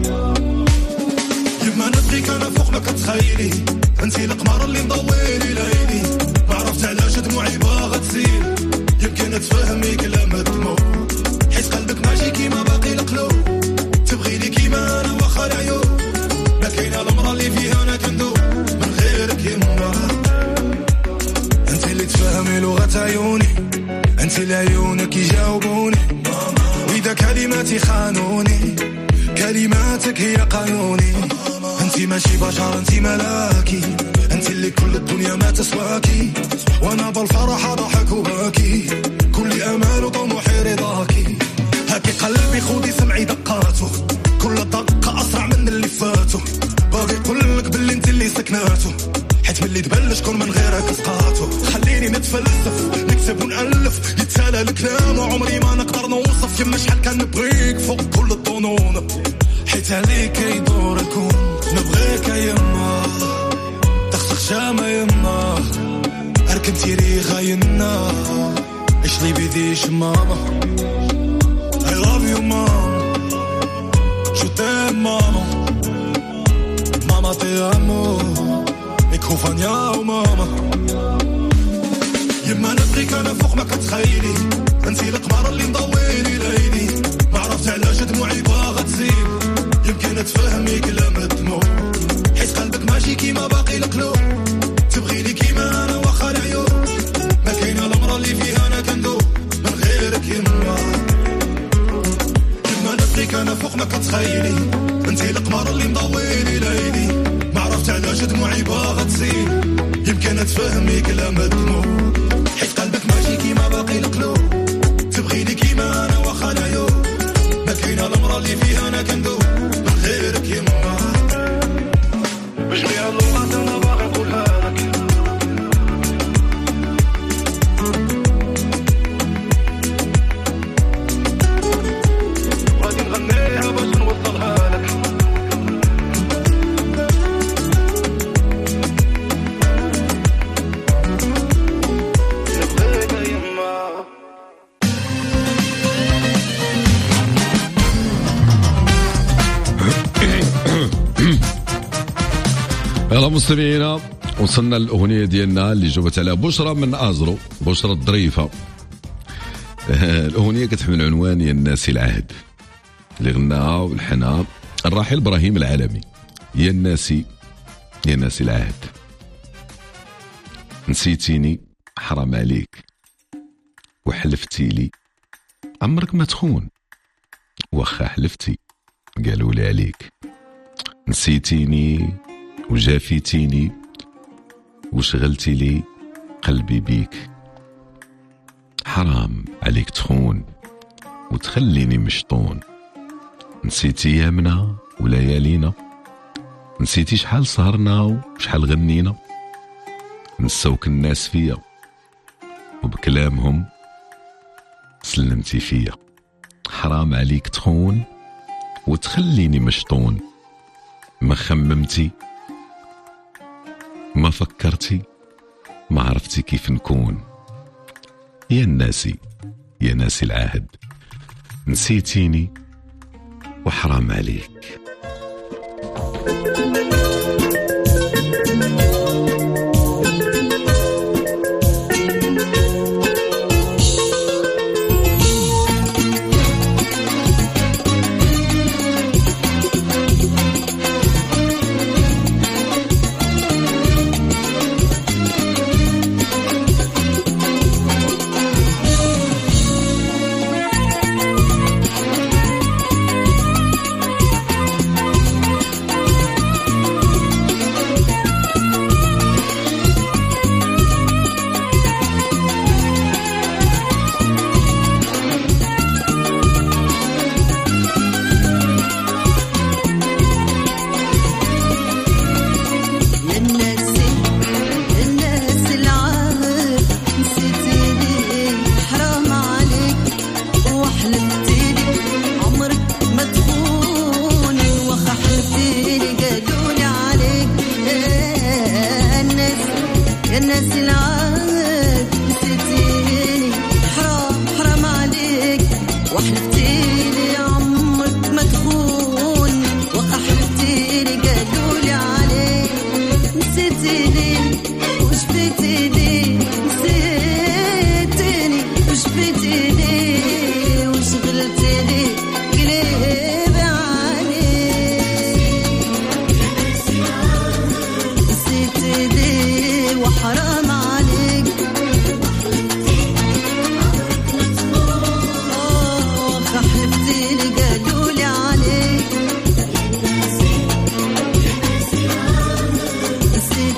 S3: يما نبغيك انا فوق ما كتخيلي انتي القمر اللي مضويلي ليلي. ما عرفت علاش دموعي باغا تسيل يمكن تفهمي كلام الدموع حيت قلبك ماشي كيما باقي القلوب. تبغيني كيما انا واخا العيوب ما كاينه المرا اللي فيها انا كندوب من غيرك يما. انتي اللي تفهمي لغة عيوني انتي اللي عيونك يجاوبوني. واذا كلماتي خانوني كلماتك هي قانوني. انتي ماشي بشر انتي ملاكي، انتي اللي كل الدنيا ما تسواكي، وانا بالفرح ضحك وباكي، كل امال وطموحي رضاكي. هاكي قلبي خودي سمعي دقاته، كل دقة اسرع من اللي فاتو، باغي يقولك باللي انتي اللي سكناتو، حيت ملي تبلش كون من غيرك سقاطو. خليني نتفلسف نكتب ونألف يتسالى الكلام وعمري ما نقدر نوصف، يما شحال كان نبغيك فوق كل الظنون، حيت عليك يدور الكون. نبغيك يما تخسخ شامة يما، اركب تيري غاينا ايش لي بيديش ماما. I love you ماما، شو تام ماما، ماما تي امو يا ماما. يما نبغيك انا فوق ما كتخيلي، انتي القمر اللي مضويني ليلي، ما عرفت علاش دموعي باغا تزيد، يمكن تفهميك لما الدموع، حيت قلبك ماشي كيما باقي القلوب، تبغيني كيما انا واخا العيوب، ما كاينه المرة اللي فيها انا كندوب من غيرك يما. يما نبغيك انا فوق ما كتخيلي، انتي القمر اللي مضويني ليلي، ما عرفت علاش دموعي باغا تزيد، يمكن تفهميك لما الدموع، حيت قلبك ماشي كيما باقي القلوب، تبغيني كيما انا واخا العيوب، ما كاينه المرة اللي فيها انا كندوب من غيرك يما. بجميع اللغات انا باغي نقولها لك، غادي نغنيها باش نوصلها لك.
S4: يلا مستمعينا، وصلنا للأغنية ديالنا اللي جاوبت عليها بشرى من أزرو، بشرى الظريفة. الأغنية كتحمل عنوان يا الناسي العهد، اللي غناها والحنها الراحل إبراهيم العالمي. يا الناسي، يا ناسي العهد، نسيتيني حرام عليك، وحلفتي لي عمرك ما تخون، واخا حلفتي قالوا لي عليك، نسيتيني وجافيتيني وشغلتي لي قلبي بيك، حرام عليك تخون وتخليني مشطون، نسيتي يامنا وليالينا، نسيتي شحال سهرنا وشحال غنينا، نسوك الناس فيا وبكلامهم سلمتي فيا، حرام عليك تخون وتخليني مشطون، ما خممتي ما فكرتي ما عرفتي كيف نكون، يا الناسي يا ناسي العهد، نسيتيني وحرام عليك.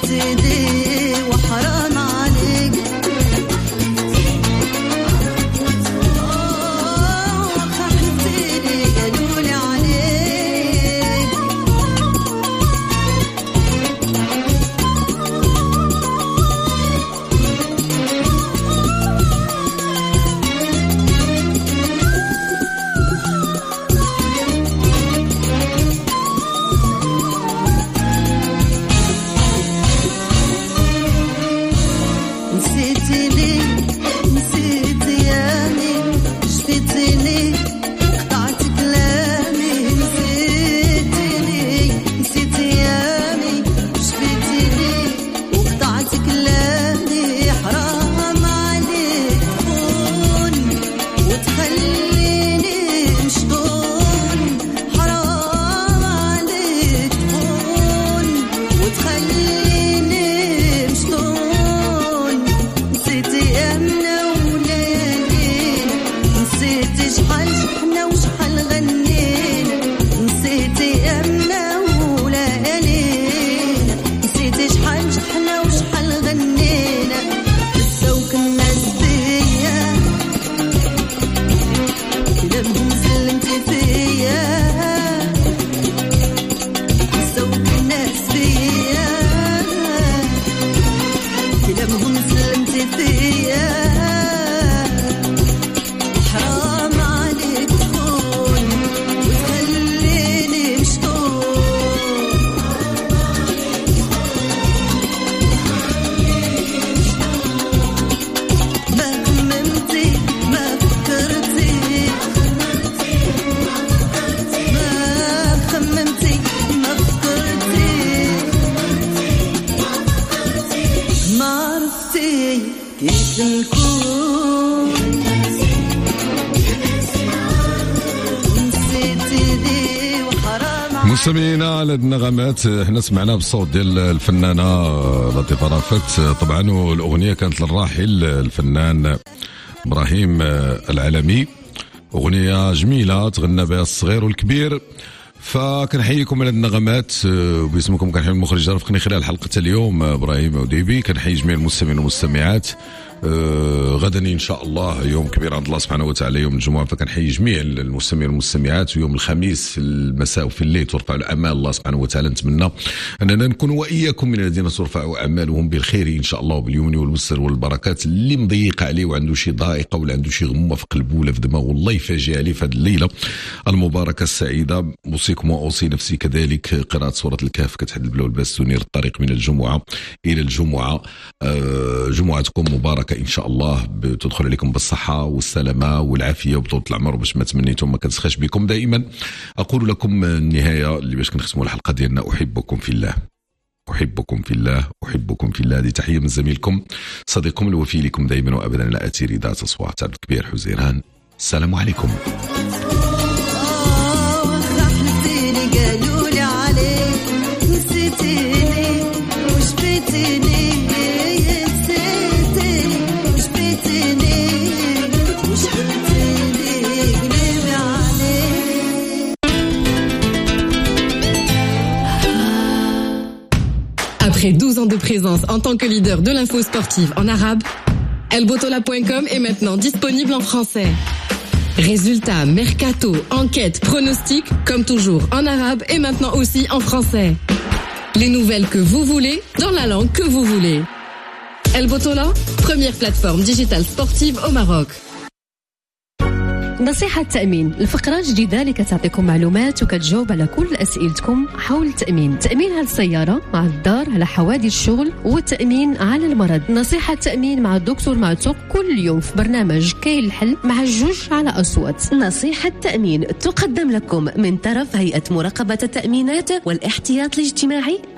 S4: مستمعينا على النغمات، احنا سمعنا بالصوت ديال الفنانه لطيفه رافت طبعا، والاغنيه كانت للراحل الفنان ابراهيم العلمي، اغنيه جميله تغنى بها الصغير والكبير. فكنحييكم على النغمات باسمكم، كنحيي المخرج رافقني خلال حلقه اليوم ابراهيم وديبي، كنحيي جميع المستمعين والمستمعات. غدا ان شاء الله يوم كبير عند الله سبحانه وتعالى، يوم الجمعه، فكنحيي جميع المستمعين والمستمعات. ويوم الخميس في المساء وفي الليل ترفع الاعمال الله سبحانه وتعالى. نتمنى اننا نكون واياكم من الذين ترفع اعمالهم بالخير ان شاء الله وباليمن واليسر والبركات. اللي مضيق عليه وعنده شي ضائقه ولا عنده شي غمه في قلبه ولا في دماغه، الله يفاجئ عليه في هذه الليله المباركه السعيده. اوصيكم واوصي نفسي كذلك قراءه سوره الكهف كتحد البلا والباس تنير الطريق من الجمعه الى الجمعه. جمعتكم مباركه ان شاء الله، بتدخل عليكم بالصحه والسلامه والعافيه وبطولة العمر باش ما تمنيتم ما كنسخاش بكم. دائما اقول لكم النهايه اللي باش كنختموا الحلقه ديالنا، احبكم في الله، احبكم في الله، احبكم في الله. هذه تحيه من زميلكم صديقكم الوفي لكم دائما وابدا لا اتيري ذات اصوات عبد الكبير حزيران. السلام عليكم.
S10: Après 12 ans de présence en tant que leader de l'info sportive en arabe, elbotola.com est maintenant disponible en français. Résultats, mercato, enquêtes, pronostics, comme toujours en arabe et maintenant aussi en français. Les nouvelles que vous voulez, dans la langue que vous voulez. Elbotola, première plateforme digitale sportive au Maroc.
S19: نصيحة تأمين، الفقرة جديدة اللي كتعطيكم معلومات وكتجاوب على كل أسئلتكم حول التأمين. تأمين على السيارة، مع الدار، على حوادث الشغل، والتأمين على المرض. نصيحة تأمين مع الدكتور معتوق كل يوم في برنامج كاين الحل مع الجوج على أصوات.
S20: نصيحة تأمين تقدم لكم من طرف هيئة مراقبة التأمينات والاحتياط الاجتماعي